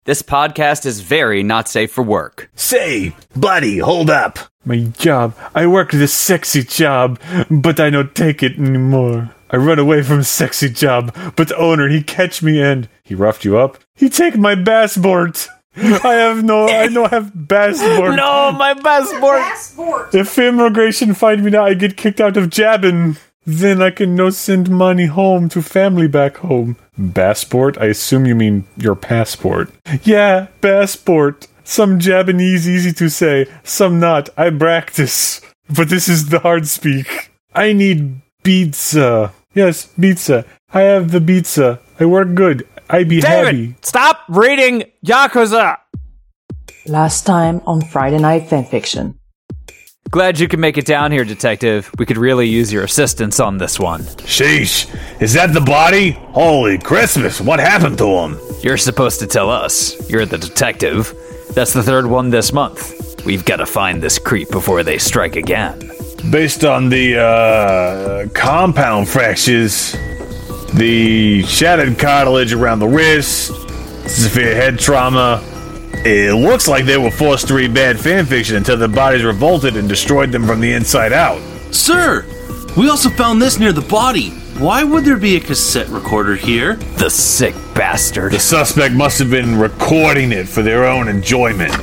This podcast is very not safe for work. Say, buddy, hold up. My job. I work this sexy job, but I don't take it anymore. I run away from sexy job, but the owner, he catch me and he roughed you up. He take my passport. I don't have passport. No, my passport. If immigration find me now, I get kicked out of Jabin. Then I can no send money home to family back home. Passport? I assume you mean your passport. Yeah, passport. Some Japanese easy to say, some not. I practice. But this is the hard speak. I need pizza. Yes, pizza. I have the pizza. I work good. I be happy. Stop reading Yakuza! Last time on Friday Night Fanfiction. Glad you can make it down here, Detective. We could really use your assistance on this one. Sheesh, is that the body? Holy Christmas, what happened to him? You're supposed to tell us. You're the detective. That's the third one this month. We've got to find this creep before they strike again. Based on the, compound fractures, the shattered cartilage around the wrist, severe head trauma, it looks like they were forced to read bad fanfiction until their bodies revolted and destroyed them from the inside out. Sir, we also found this near the body. Why would there be a cassette recorder here? The sick bastard. The suspect must have been recording it for their own enjoyment.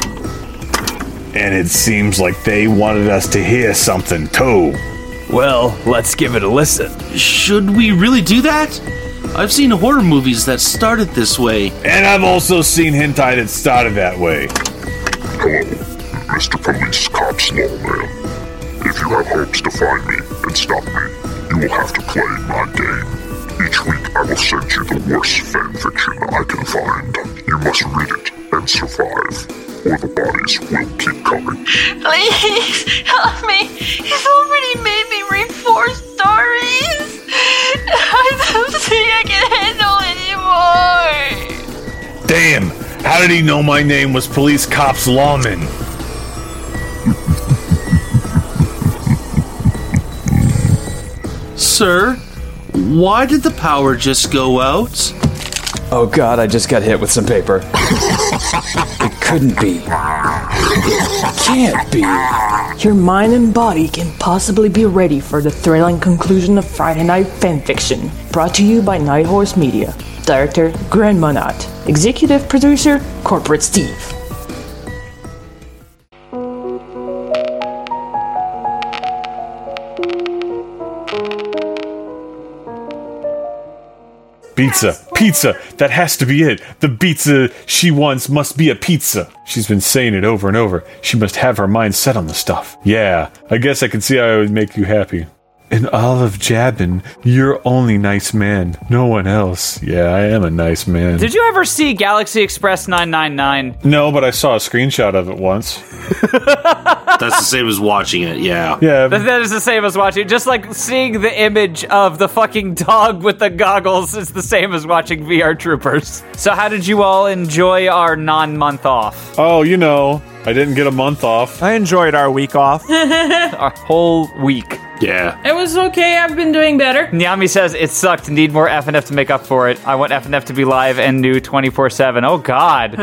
And it seems like they wanted us to hear something, too. Well, let's give it a listen. Should we really do that? I've seen horror movies that started this way. And I've also seen hentai that started that way. Hello, Mr. Police Cops Lawman. If you have hopes to find me and stop me, you will have to play my game. Each week I will send you the worst fanfiction I can find. You must read it and survive, or the bodies will keep coming. Please, help me. He's already made me read 4 stories. I don't think I can handle anymore. Damn, how did he know my name was Police Cops Lawman? Sir, why did the power just go out? Oh god, I just got hit with some paper. It couldn't be. It can't be. Your mind and body can possibly be ready for the thrilling conclusion of Friday Night Fanfiction. Brought to you by Night Horse Media. Director, Grand Monat. Executive Producer, Corporate Steve. Pizza. That has to be it. The pizza she wants must be a pizza. She's been saying it over and over. She must have her mind set on the stuff. Yeah, I guess I can see how it would make you happy. In all of Jabin, you're only nice man. No one else. Yeah, I am a nice man. Did you ever see Galaxy Express 999? No, but I saw a screenshot of it once. That's the same as watching it, yeah. Yeah. That is the same as watching. Just like seeing the image of the fucking dog with the goggles is the same as watching VR Troopers. So how did you all enjoy our non-month off? Oh, I didn't get a month off. I enjoyed our week off. Our whole week. Yeah. It was okay. I've been doing better. Nyami says it sucked. Need more FNF to make up for it. I want FNF to be live and new 24/7. Oh God.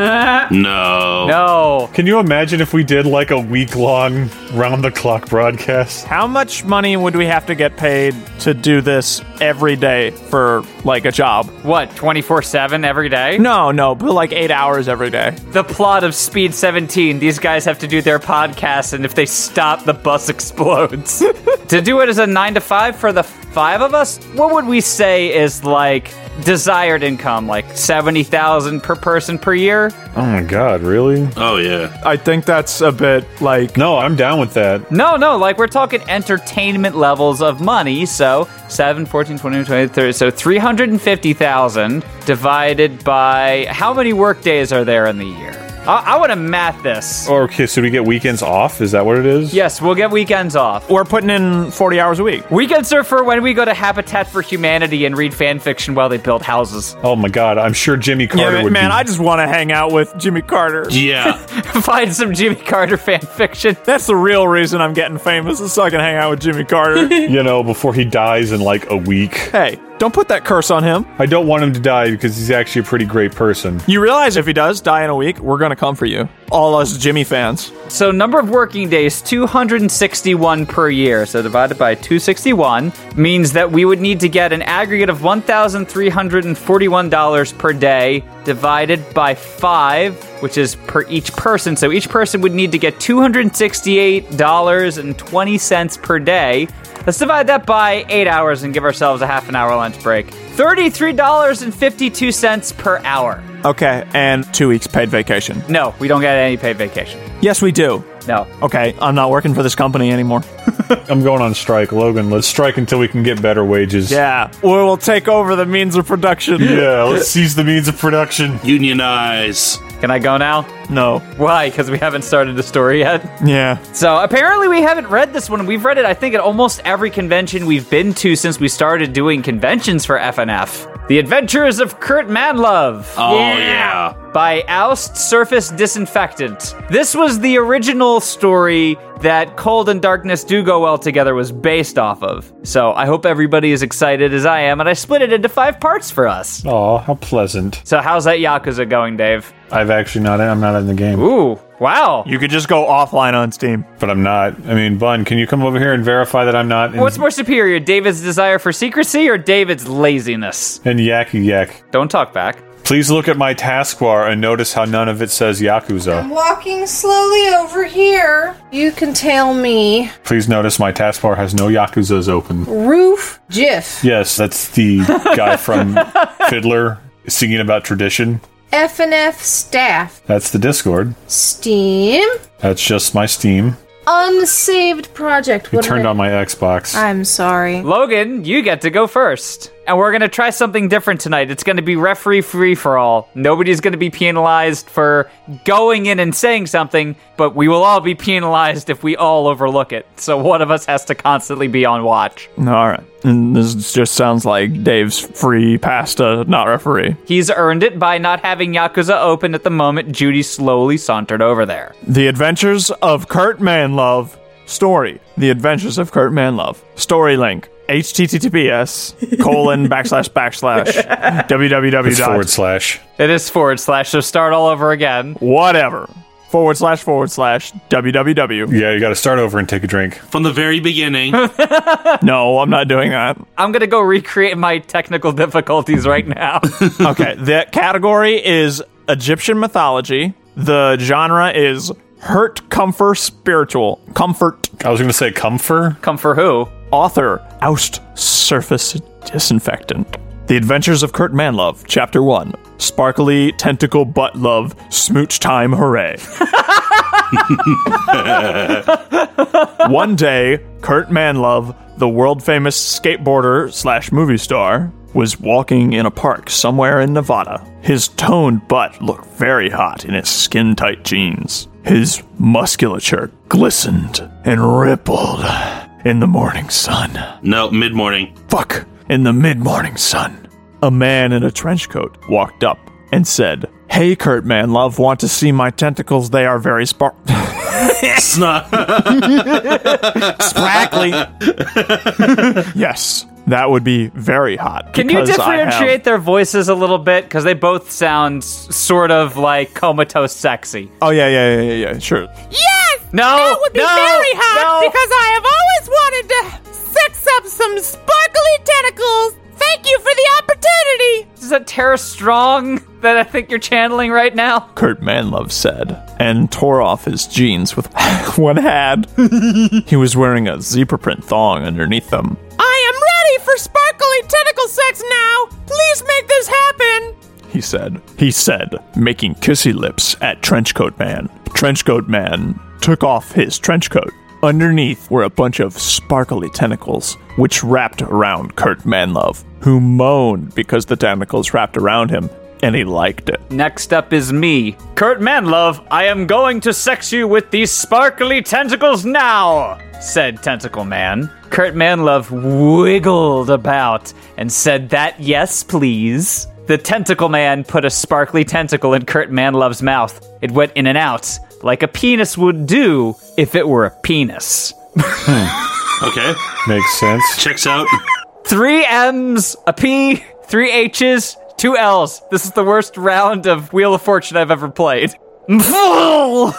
No. Can you imagine if we did like a week-long round-the-clock broadcast? How much money would we have to get paid to do this every day for, like, a job? What, 24/7 every day? No, but like 8 hours every day. The plot of Speed 17. These guys have to do their podcast, and if they stop, the bus explodes. To do it as a 9 to 5 for the 5 of us, what would we say is like desired income, like $70,000 per person per year? Oh my God, really? Oh, yeah. I think that's a bit like... No, I'm down with that. No, like we're talking entertainment levels of money. So 7, 14, 20, 20, 30. So 350,000 divided by how many work days are there in the year? I want to math this. Okay, so we get weekends off? Is that what it is? Yes, we'll get weekends off. We're putting in 40 hours a week. Weekends are for when we go to Habitat for Humanity and read fan fiction while they build houses. Oh my God, I'm sure Jimmy Carter would man, I just want to hang out with Jimmy Carter. Yeah. Find some Jimmy Carter fan fiction. That's the real reason I'm getting famous, is so I can hang out with Jimmy Carter. before he dies in like a week. Hey, Don't put that curse on him. I don't want him to die because he's actually a pretty great person. You realize if he does die in a week, we're going to come for you. All us Jimmy fans. So number of working days, 261 per year. So divided by 261 means that we would need to get an aggregate of $1,341 per day divided by 5, which is per each person. So each person would need to get $268.20 per day. Let's divide that by 8 hours and give ourselves a half an hour lunch break. $33.52 per hour. Okay, and 2 weeks paid vacation. No, we don't get any paid vacation. Yes, we do. No. Okay, I'm not working for this company anymore. I'm going on strike. Logan, let's strike until we can get better wages. Yeah, or we'll take over the means of production. Yeah, let's seize the means of production. Unionize. Can I go now? No. Why? Because we haven't started the story yet? Yeah. So apparently we haven't read this one. We've read it, I think, at almost every convention we've been to since we started doing conventions for FNF. The Adventures of Kurt Manlove. Oh, yeah. By Oust Surface Disinfectant. This was the original story that Cold and Darkness Do Go Well Together was based off of. So I hope everybody is excited as I am, and I split it into 5 parts for us. Oh, how pleasant. So how's that Yakuza going, Dave? I'm not in the game. Ooh, wow. You could just go offline on Steam. But I'm not. I mean, Bun, can you come over here and verify that I'm not in... What's more superior, David's desire for secrecy or David's laziness? And Yaku Yak. Don't talk back. Please look at my taskbar and notice how none of it says Yakuza. I'm walking slowly over here. You can tell me. Please notice my taskbar has no Yakuzas open. Roof Jiff. Yes, that's the guy from Fiddler singing about tradition. FNF staff. That's the Discord. Steam. That's just my Steam. Unsaved project. You turned on my Xbox. I'm sorry. Logan, you get to go first. And we're going to try something different tonight. It's going to be referee free for all. Nobody's going to be penalized for going in and saying something, but we will all be penalized if we all overlook it. So one of us has to constantly be on watch. All right. And this just sounds like Dave's free pass to not referee. He's earned it by not having Yakuza open at the moment Judy slowly sauntered over there. The Adventures of Kurt Manlove. Story. The Adventures of Kurt Manlove. Story link. https://www. It's // It is // so start all over again. Whatever. //www. Yeah, you gotta start over and take a drink. From the very beginning. No, I'm not doing that. I'm gonna go recreate my technical difficulties right now. Okay, the category is Egyptian mythology. The genre is hurt, comfort, spiritual. Comfort. I was gonna say comfort. Comfort who? Author, Oust Surface Disinfectant. The Adventures of Kurt Manlove, Chapter 1. Sparkly Tentacle Butt Love, Smooch Time Hooray. One day, Kurt Manlove, the world-famous skateboarder/movie star, was walking in a park somewhere in Nevada. His toned butt looked very hot in his skin-tight jeans. His musculature glistened and rippled in the morning sun. No, mid-morning. Fuck. In the mid-morning sun. A man in a trench coat walked up and said, "Hey, Kurt Manlove, want to see my tentacles? They are very sprackly." Yes, that would be very hot. Can you differentiate their voices a little bit? Because they both sound sort of like comatose sexy. Oh, yeah, sure. Yes! No! That would be very hot no. because I have always wanted to sex up some sparkly tentacles. Thank you for the opportunity. Is that Tara Strong that I think you're channeling right now? Kurt Manlove said, and tore off his jeans with one hand. He was wearing a zebra print thong underneath them. I am ready for sparkly tentacle sex now. Please make this happen. He said, making kissy lips at Trenchcoat Man. Trenchcoat Man took off his trench coat. Underneath were a bunch of sparkly tentacles, which wrapped around Kurt Manlove, who moaned because the tentacles wrapped around him, and he liked it. Next up is me. Kurt Manlove, I am going to sex you with these sparkly tentacles now, said Tentacle Man. Kurt Manlove wiggled about and said that yes, please. The Tentacle Man put a sparkly tentacle in Kurt Manlove's mouth. It went in and out, like a penis would do if it were a penis. Okay. Makes sense. Checks out. 3 M's, a P, 3 H's, 2 L's. This is the worst round of Wheel of Fortune I've ever played. Millpool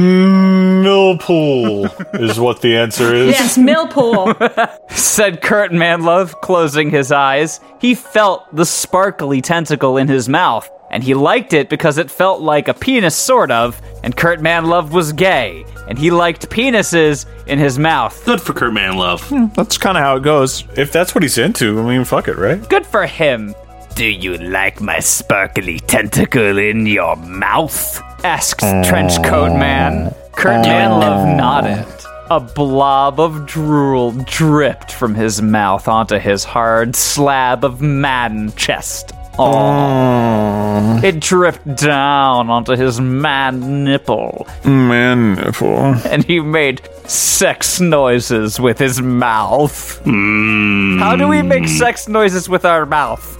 is what the answer is. Yes, Millpool. Said Kurt Manlove, closing his eyes. He felt the sparkly tentacle in his mouth, and he liked it because it felt like a penis, sort of, and Kurt Manlove was gay, and he liked penises in his mouth. Good for Kurt Manlove. That's kind of how it goes. If that's what he's into, I mean, fuck it, right? Good for him. Do you like my sparkly tentacle in your mouth? Asked Trenchcoat Man. Kurt Manlove nodded. A blob of drool dripped from his mouth onto his hard slab of man chest. Aww. It dripped down onto his man nipple. Man nipple. And he made sex noises with his mouth. How do we make sex noises with our mouth?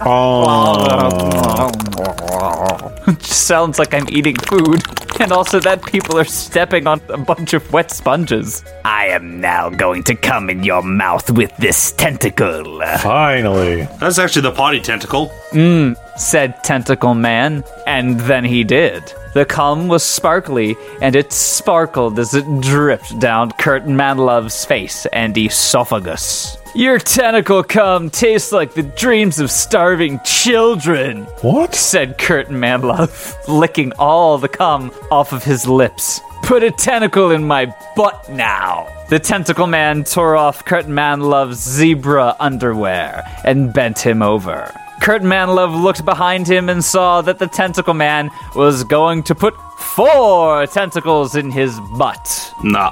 It sounds like I'm eating food. And also that people are stepping on a bunch of wet sponges. I am now going to come in your mouth with this tentacle. Finally. That's actually the potty tentacle. Said Tentacle Man, and then he did. The cum was sparkly, and it sparkled as it dripped down Kurt Manlove's face and esophagus. Your tentacle cum tastes like the dreams of starving children. What? Said Kurt Manlove, licking all the cum off of his lips. Put a tentacle in my butt now. The Tentacle Man tore off Kurt Manlove's zebra underwear and bent him over. Kurt Manlove looked behind him and saw that the Tentacle Man was going to put 4 tentacles in his butt.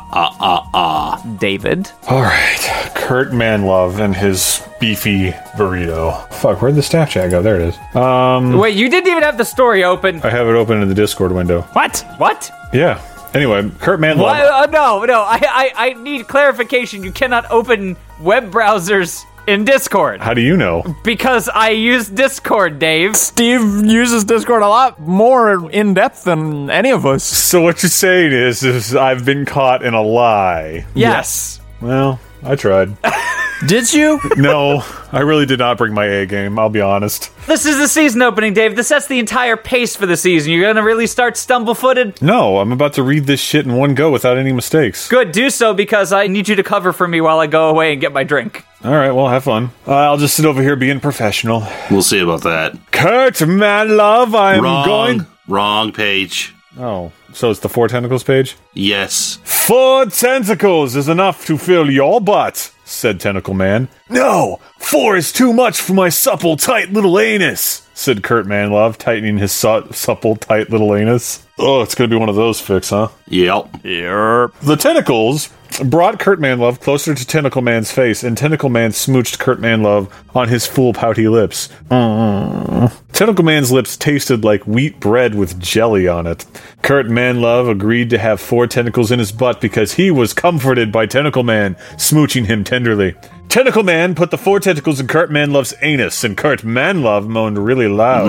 David? Alright, Kurt Manlove and his beefy burrito. Fuck, where'd the staff chat go? There it is. Wait, you didn't even have the story open. I have it open in the Discord window. What? Yeah. Anyway, Kurt Manlove. What? No. I need clarification. You cannot open web browsers in Discord. How do you know? Because I use Discord, Dave. Steve uses Discord a lot more in depth than any of us. So what you're saying is I've been caught in a lie. Yes. Well, I tried. Did you? No, I really did not bring my A game, I'll be honest. This is the season opening, Dave. This sets the entire pace for the season. You're gonna really start stumble-footed? No, I'm about to read this shit in one go without any mistakes. Good, do so, because I need you to cover for me while I go away and get my drink. Alright, well, have fun. I'll just sit over here being professional. We'll see about that. Kurt Manlove, I'm going... Wrong page. Oh, so it's the 4 tentacles page? Yes. 4 tentacles is enough to fill your butt, said Tentacle Man. No, 4 is too much for my supple, tight little anus, said Kurt Manlove, tightening his supple, tight little anus. Oh, it's gonna be one of those fix, huh? Yep. The tentacles brought Kurt Manlove closer to Tentacle Man's face, and Tentacle Man smooched Kurt Manlove on his full pouty lips. Tentacle Man's lips tasted like wheat bread with jelly on it. Kurt Manlove agreed to have 4 tentacles in his butt because he was comforted by Tentacle Man, smooching him tenderly. Tentacle Man put the 4 tentacles in Kurt Manlove's anus, and Kurt Manlove moaned really loud.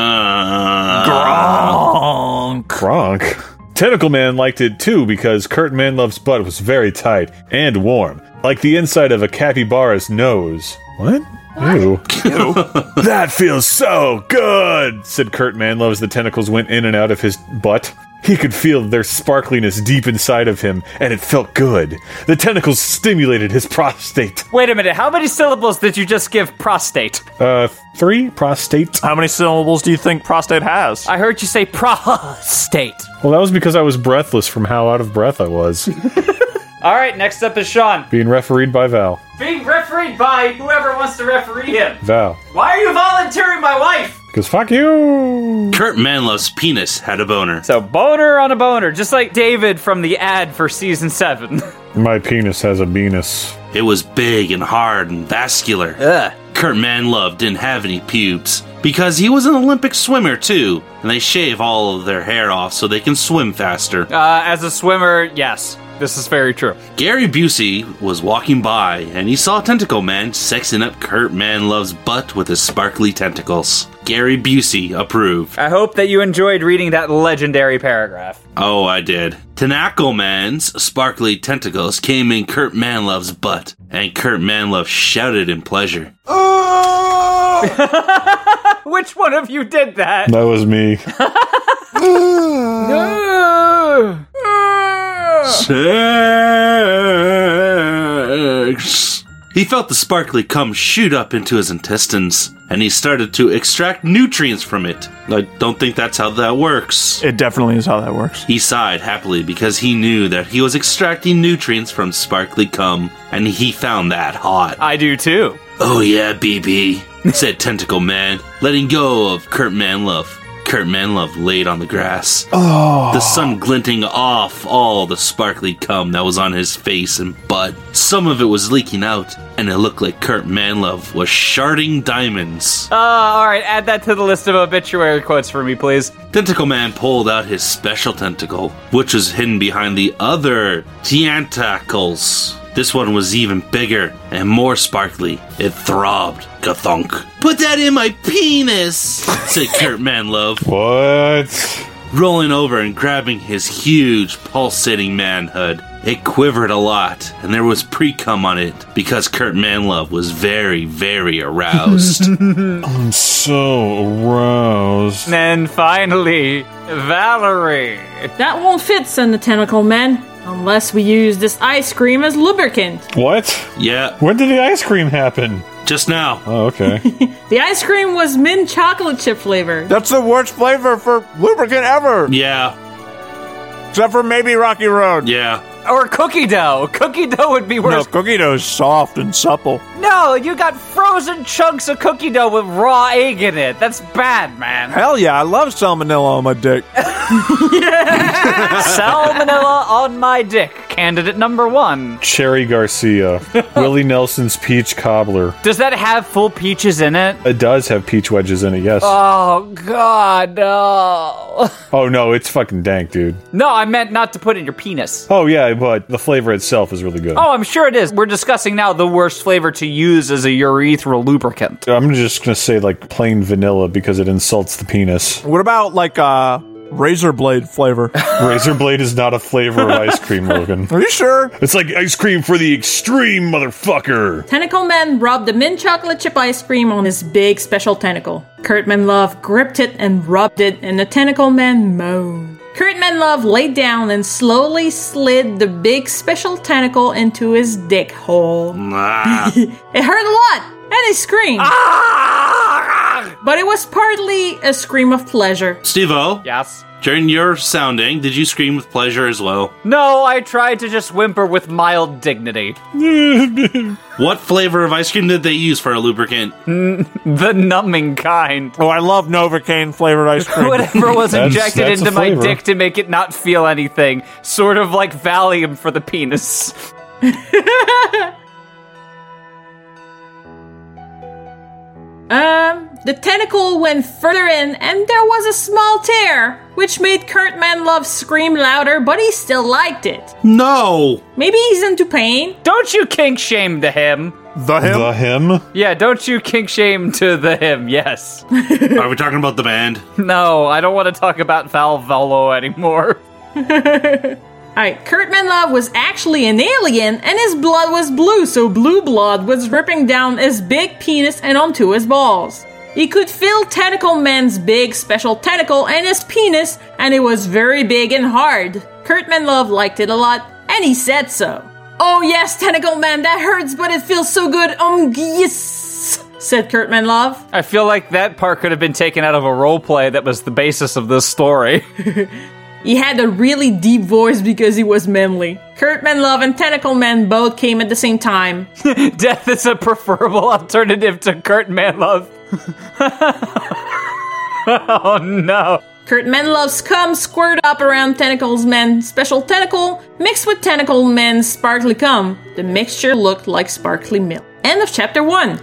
Gronk. Tentacle Man liked it too because Kurt Manlove's butt was very tight and warm, like the inside of a capybara's nose. What? Ew. That feels so good, said Kurt Manlove as the tentacles went in and out of his butt. He could feel their sparkliness deep inside of him, and it felt good. The tentacles stimulated his prostate. Wait a minute, how many syllables did you just give prostate? 3, prostate. How many syllables do you think prostate has? I heard you say prostate. Well, that was because I was breathless from how out of breath I was. All right, next up is Sean. Being refereed by Val. Being refereed by whoever wants to referee him. Val. Why are you volunteering my wife? Because fuck you! Kurt Manlove's penis had a boner. So boner on a boner, just like David from the ad for season 7. My penis has a penis. It was big and hard and vascular. Kurt Manlove didn't have any pubes. Because he was an Olympic swimmer, too. And they shave all of their hair off so they can swim faster. As a swimmer, yes. This is very true. Gary Busey was walking by and he saw Tentacle Man sexing up Kurt Manlove's butt with his sparkly tentacles. Gary Busey approved. I hope that you enjoyed reading that legendary paragraph. Oh, I did. Tentacle Man's sparkly tentacles came in Kurt Manlove's butt, and Kurt Manlove shouted in pleasure. Which one of you did that? That was me. Sex. He felt the sparkly cum shoot up into his intestines, and he started to extract nutrients from it. I don't think that's how that works. It definitely is how that works. He sighed happily because he knew that he was extracting nutrients from sparkly cum, and he found that hot. I do too. Oh yeah, BB, said Tentacle Man, letting go of Kurt Manlove. Kurt Manlove laid on the grass, the sun glinting off all the sparkly cum that was on his face and butt. Some of it was leaking out, and it looked like Kurt Manlove was sharding diamonds. Alright, add that to the list of obituary quotes for me, please. Tentacle Man pulled out his special tentacle, which was hidden behind the other tentacles. This one was even bigger and more sparkly. It throbbed. Gathunk. Put that in my penis, said Kurt Manlove. What? Rolling over and grabbing his huge, pulsating manhood. It quivered a lot, and there was pre-cum on it because Kurt Manlove was very, very aroused. I'm so aroused. And finally, Valerie. That won't fit, said the Tentacle Man, unless we use this ice cream as lubricant. What? Yeah, When did the ice cream happen? just now. Oh, okay. The ice cream was mint chocolate chip flavor. That's the worst flavor for lubricant ever. Yeah, Except for maybe Rocky Road. yeah. Or cookie dough. Cookie dough would be No, worse. cookie dough is soft and supple. No, you got frozen chunks of cookie dough with raw egg in it. That's bad, man. Hell yeah, I love salmonella on my dick. Salmonella on my dick. Candidate number 1. Cherry Garcia. Willie Nelson's peach cobbler. Does that have full peaches in it? It does have peach wedges in it, yes. Oh, God, no. Oh, no, it's fucking dank, dude. No, I meant not to put in your penis. Oh, yeah, but the flavor itself is really good. Oh, I'm sure it is. We're discussing now the worst flavor to use as a urethral lubricant. I'm just gonna say, like, plain vanilla because it insults the penis. What about, like, razor blade flavor? Razor blade is not a flavor of ice cream, Logan. Are you sure? It's like ice cream for the extreme, motherfucker. Tentacle Man rubbed the mint chocolate chip ice cream on his big special tentacle. Kurt Manlove gripped it and rubbed it, and the Tentacle Man moaned. Kurt Manlove laid down and slowly slid the big special tentacle into his dick hole. Ah. It hurt a lot, and he screamed. But it was partly a scream of pleasure. Steve-O, Yes? during your sounding, did you scream with pleasure as well? No, I tried to just whimper with mild dignity. What flavor of ice cream did they use for a lubricant? The numbing kind. Oh, I love Novocaine flavored ice cream. Whatever was That's injected a into my flavor. dick to make it not feel anything. Sort of like Valium for the penis. The tentacle went further in, and there was a small tear, which made Kurt Manlove scream louder, but he still liked it. No! Maybe he's into pain. Don't you kink shame to him. The him? The him? Yeah, don't you kink shame to the him, yes. Are we talking about the band? No, I don't want to talk about Val Volo anymore. Alright, Kurt Manlove was actually an alien, and his blood was blue, so blue blood was dripping down his big penis and onto his balls. He could feel Tentacle Man's big special tentacle and his penis, and it was very big and hard. Kurt Manlove liked it a lot, and he said so. Oh yes, Tentacle Man, that hurts, but it feels so good. Yes, said Kurt Manlove. I feel like that part could have been taken out of a roleplay that was the basis of this story. He had a really deep voice because he was manly. Kurt Manlove and Tentacle Man both came at the same time. Death is a preferable alternative to Kurt Manlove. Oh no. Kurt Manlove's cum squirted up around Tentacle Man's special tentacle, mixed with Tentacle Man's sparkly cum. The mixture looked like sparkly milk. End of chapter 1.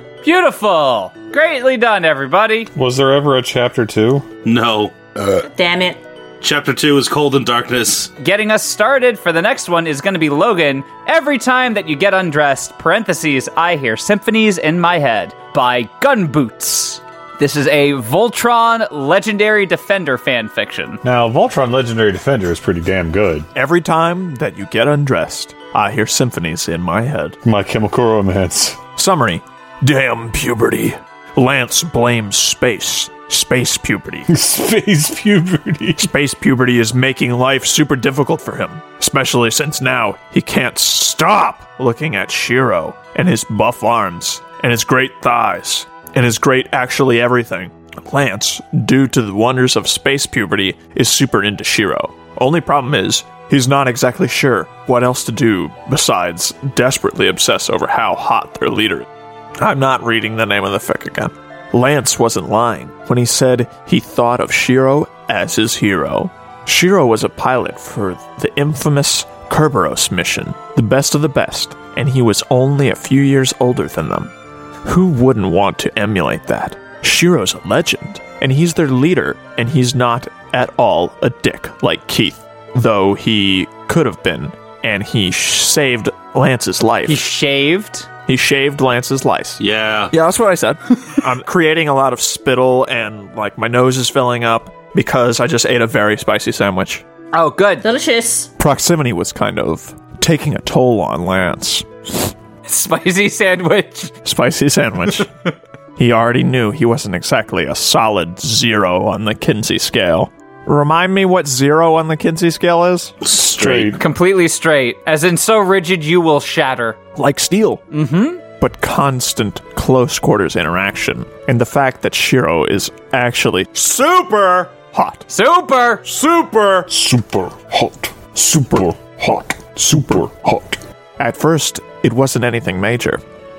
Beautiful. Greatly done, everybody. Was there ever a chapter 2? No. Damn it. Chapter 2 is Cold and Darkness. Getting us started for the next one is going to be Logan. Every time that you get undressed, parentheses, I hear symphonies in my head by Gunboots. This is a Voltron Legendary Defender fanfiction. Now, Voltron Legendary Defender is pretty damn good. Every time that you get undressed, I hear symphonies in my head. My Chemical Romance. Summary. Damn puberty. Lance blames space. Space puberty. Space puberty. Space puberty is making life super difficult for him, especially since now he can't stop looking at Shiro and his buff arms and his great thighs and his great actually everything. Lance, due to the wonders of space puberty, is super into Shiro. Only problem is, he's not exactly sure what else to do besides desperately obsess over how hot their leader is. I'm not reading the name of the fic again. Lance wasn't lying when he said he thought of Shiro as his hero. Shiro was a pilot for the infamous Kerberos mission, the best of the best, and he was only a few years older than them. Who wouldn't want to emulate that? Shiro's a legend, and he's their leader, and he's not at all a dick like Keith, though he could have been, and he saved Lance's life. He shaved? He shaved Lance's lice. Yeah. Yeah, that's what I said. I'm creating a lot of spittle and, like, my nose is filling up because I just ate a very spicy sandwich. Oh, good. Delicious. Proximity was kind of taking a toll on Lance. Spicy sandwich. Spicy sandwich. He already knew he wasn't exactly a solid 0 on the Kinsey scale. Remind me what 0 on the Kinsey scale is? Straight. Completely straight. As in so rigid you will shatter. Like steel. Mm-hmm. But constant close quarters interaction. And the fact that Shiro is actually super hot. Super! Super! Super hot. Super hot. Super hot. At first, it wasn't anything major.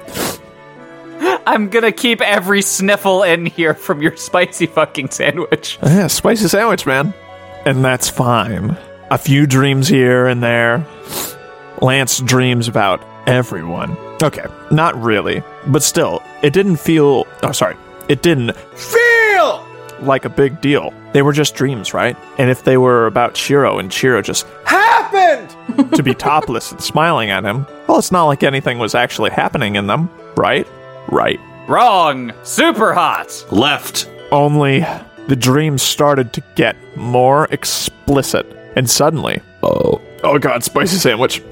I'm gonna keep every sniffle in here from your spicy fucking sandwich. Yeah, spicy sandwich, man. And that's fine. A few dreams here and there. Lance dreams about everyone. Okay, not really. But still, it didn't feel... It didn't feel like a big deal. They were just dreams, right? And if they were about Shiro and Shiro just happened to be topless and smiling at him, well, it's not like anything was actually happening in them, right? Right. Wrong. Super hot. Left. Only the dreams started to get more explicit, and suddenly, oh god, spicy sandwich.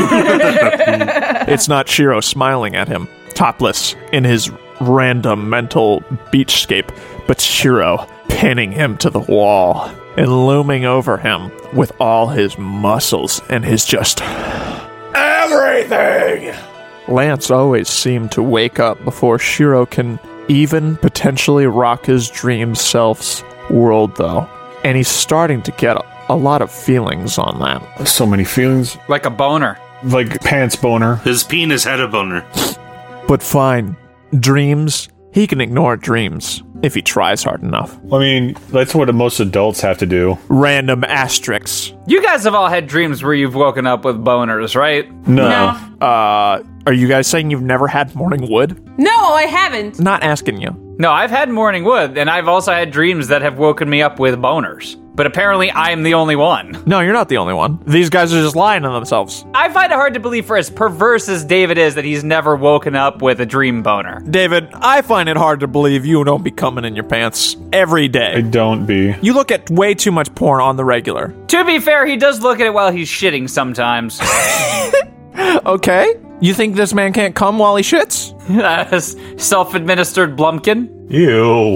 It's not Shiro smiling at him, topless in his random mental beachscape, but Shiro pinning him to the wall and looming over him with all his muscles and his just everything. Lance always seemed to wake up before Shiro can even potentially rock his dream self's world, though. And he's starting to get a lot of feelings on that. So many feelings. Like a boner. Like pants boner. His penis had a boner. But fine. Dreams, he can ignore dreams if he tries hard enough. I mean, that's what most adults have to do. Random asterisks. You guys have all had dreams where you've woken up with boners, right? No. Are you guys saying you've never had morning wood? No, I haven't. Not asking you. No, I've had morning wood, and I've also had dreams that have woken me up with boners. But apparently I'm the only one. No, you're not the only one. These guys are just lying to themselves. I find it hard to believe for as perverse as David is that he's never woken up with a dream boner. David, I find it hard to believe you don't be coming in your pants every I day. don't be. You look at way too much porn on the regular. To be fair, he does look at it while he's shitting sometimes. Okay. You think this man can't come while he shits? Self-administered Blumpkin. Ew.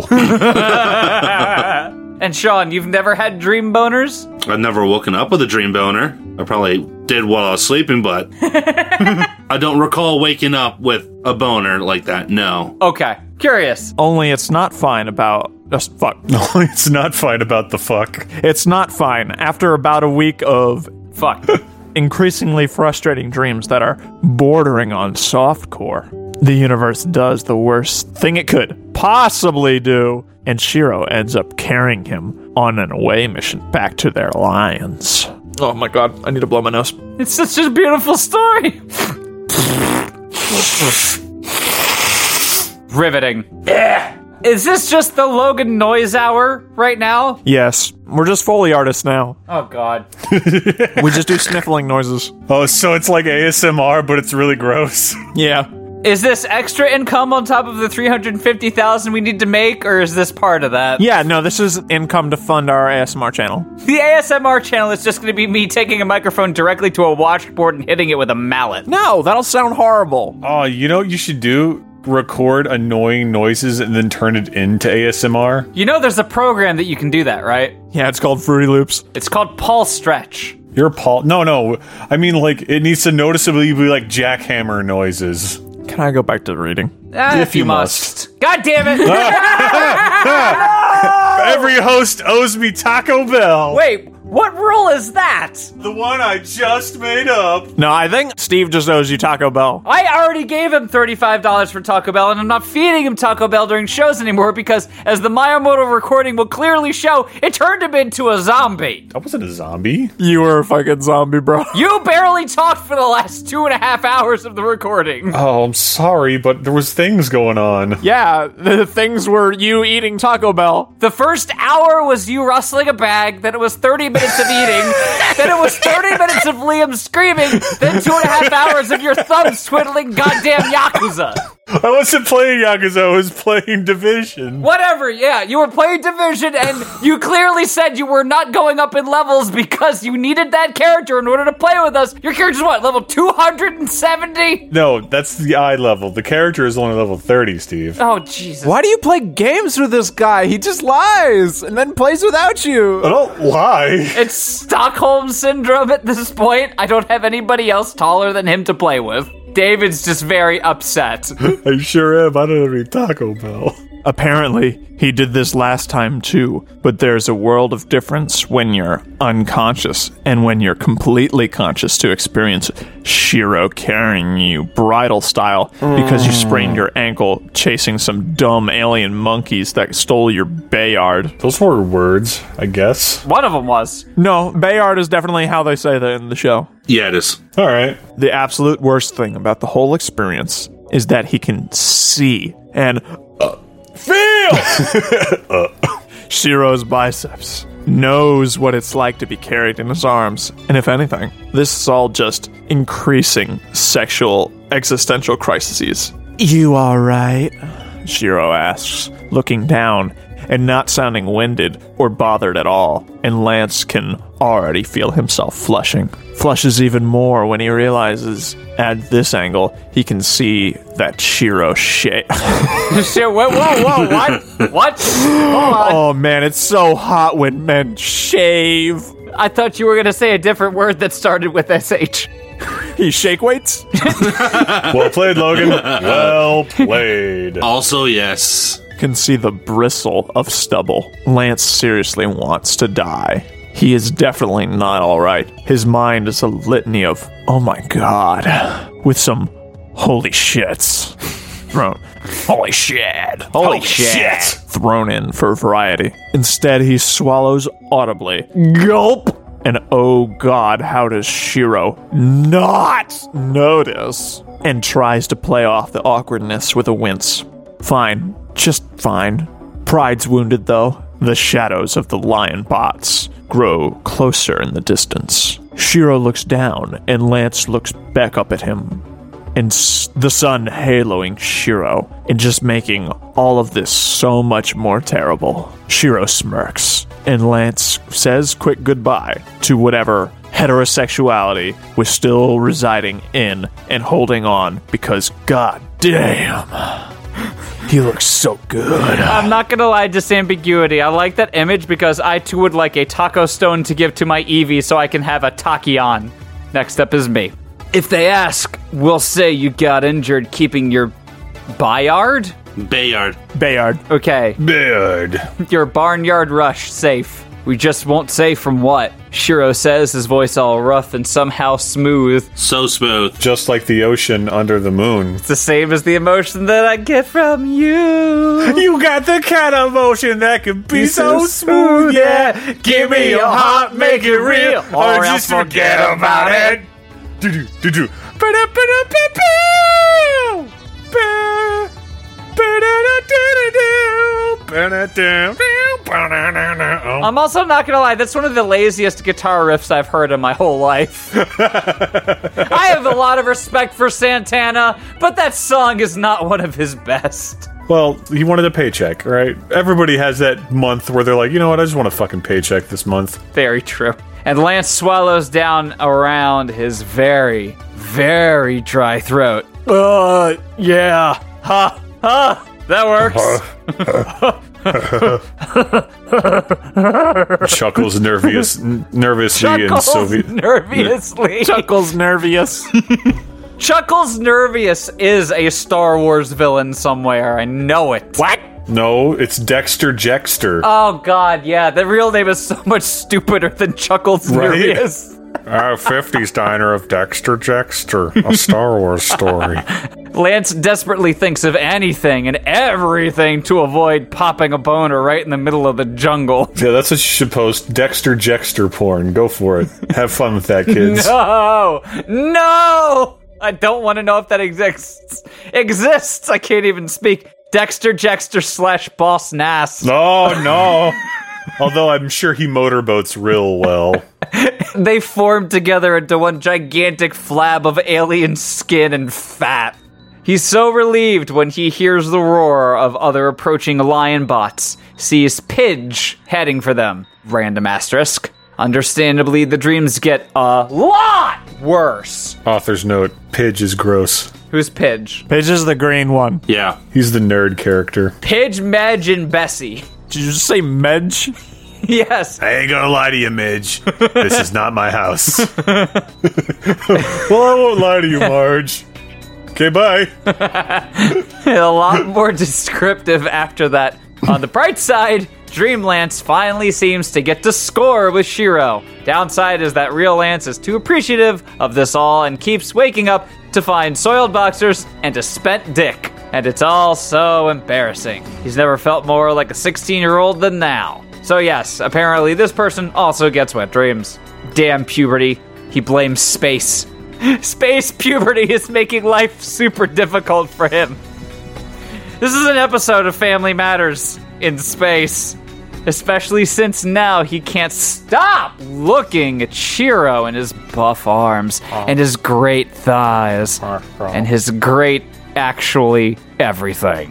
And Sean, you've never had dream boners? I've never woken up with a dream boner. I probably did while I was sleeping, but I don't recall waking up with a boner like that, no. Okay, curious. Only it's not fine about... fuck. No, it's not fine about the fuck. It's not fine. After about a week of Fuck. increasingly frustrating dreams that are bordering on softcore, the universe does the worst thing it could possibly do, and Shiro ends up carrying him on an away mission back to their lions. Oh my god, I need to blow my nose. It's such a beautiful story. Riveting. Is this just the Logan Noise Hour right now? Yes, we're just Foley artists now. Oh, God. We just do sniffling noises. Oh, so it's like ASMR, but it's really gross. Yeah. Is this extra income on top of the $350,000 we need to make, or is this part of that? Yeah, no, this is income to fund our ASMR channel. The ASMR channel is just going to be me taking a microphone directly to a washboard and hitting it with a mallet. No, that'll sound horrible. Oh, you know what you should do? Record annoying noises and then turn it into ASMR. You know there's a program that you can do that, right? Yeah, it's called Fruity Loops. It's called Paul Stretch. You're Paul. No. I mean, like, it needs to noticeably be like jackhammer noises. Can I go back to reading? If you must. God damn it! Every host owes me Taco Bell. Wait, what rule is that? The one I just made up. No, I think Steve just owes you Taco Bell. I already gave him $35 for Taco Bell, and I'm not feeding him Taco Bell during shows anymore because, as the Miyamoto recording will clearly show, it turned him into a zombie. I wasn't a zombie. You were a fucking zombie, bro. You barely talked for the last 2.5 hours of the recording. Oh, I'm sorry, but there was things going on. Yeah, the things were you eating Taco Bell. The first hour was you rustling a bag, then it was 30 minutes of eating, then it was 30 minutes of Liam screaming, then 2.5 hours of your thumbs twiddling goddamn Yakuza. I wasn't playing Yakuza, I was playing Division. Whatever, yeah, you were playing Division, and you clearly said you were not going up in levels because you needed that character in order to play with us. Your character's what, level 270? No, that's the eye level. The character is only level 30, Steve. Oh, Jesus. Why do you play games with this guy? He just lies and then plays without you. I don't lie. It's Stockholm Syndrome at this point. I don't have anybody else taller than him to play with. David's just very upset. I sure am. I don't have any Taco Bell. Apparently, he did this last time too, but there's a world of difference when you're unconscious and when you're completely conscious to experience Shiro carrying you bridal style because you sprained your ankle chasing some dumb alien monkeys that stole your Bayard. Those were words, I guess. One of them was. No, Bayard is definitely how they say that in the show. Yeah, it is. All right. The absolute worst thing about the whole experience is that he can see and feel Shiro's biceps, knows what it's like to be carried in his arms, and if anything, this is all just increasing sexual existential crises. You alright? Shiro asks, looking down and not sounding winded or bothered at all, and Lance can already feel himself flushing. Flushes even more when he realizes, at this angle, he can see that Shiro shit. Whoa, what? What? Hold on. Oh man, it's so hot when men shave. I thought you were going to say a different word that started with SH. He shake weights? Well played, Logan. Well played. Also, yes. Can see the bristle of stubble. Lance seriously wants to die. He is definitely not alright. His mind is a litany of, oh my god, with some holy shits thrown. Holy shit. Holy shit. Thrown in for variety. Instead, he swallows audibly. Gulp. And oh god, how does Shiro not notice? And tries to play off the awkwardness with a wince. Fine. Just fine. Pride's wounded, though. The shadows of the lion bots grow closer in the distance. Shiro looks down, and Lance looks back up at him. And the sun haloing Shiro, and just making all of this so much more terrible. Shiro smirks, and Lance says quick goodbye to whatever heterosexuality was still residing in and holding on, because god damn, he looks so good. I'm not gonna lie, disambiguity. I like that image because I too would like a taco stone to give to my Eevee so I can have a Takion. Next up is me. If they ask, we'll say you got injured keeping your Bayard? Bayard. Bayard. Okay. Bayard. Your barnyard rush safe. We just won't say from what. Shiro says, his voice all rough and somehow smooth. So smooth. Just like the ocean under the moon. It's the same as the emotion that I get from you. You got the kind of emotion that can be so smooth, yeah. Give me your heart, make it real, or just forget about it. Do-do. I'm also not gonna lie, that's one of the laziest guitar riffs I've heard in my whole life. I have a lot of respect for Santana, but that song is not one of his best. Well, he wanted a paycheck, right? Everybody has that month where they're like, you know what, I just want a fucking paycheck this month. Very true. And Lance swallows down around his very, very dry throat. Yeah. Ha. Ha. That works. Chuckles nervously and Soviet. Chuckles nervous. Chuckles Nervious is a Star Wars villain somewhere. I know it. What? No, it's Dexter Jexter. Oh, God, yeah. The real name is so much stupider than Chuckles Nervious. Our 50s diner of Dexter Jexter, a Star Wars story. Lance desperately thinks of anything and everything to avoid popping a boner right in the middle of the jungle. Yeah, that's what you should post. Dexter Jexter porn. Go for it. Have fun with that, kids. No! I don't want to know if that exists. I can't even speak. Dexter Jexter / Boss Nass. No. Although I'm sure he motorboats real well. They formed together into one gigantic flab of alien skin and fat. He's so relieved when he hears the roar of other approaching lion bots, sees Pidge heading for them. Random asterisk. Understandably, the dreams get a lot worse. Author's note, Pidge is gross. Who's Pidge? Pidge is the green one. Yeah. He's the nerd character. Pidge, Medge, and Bessie. Did you just say Medge? Yes. I ain't gonna lie to you, Midge. This is not my house. Well, I won't lie to you, Marge. Okay, bye. A lot more descriptive after that. On the bright side, Dream Lance finally seems to get to score with Shiro. Downside is that real Lance is too appreciative of this all and keeps waking up to find soiled boxers and a spent dick. And it's all so embarrassing. He's never felt more like a 16-year-old than now. So yes, apparently this person also gets wet dreams. Damn puberty. He blames space. Space puberty is making life super difficult for him. This is an episode of Family Matters in space. Especially since now he can't stop looking at Shiro and his buff arms and his great thighs and his great, actually, everything.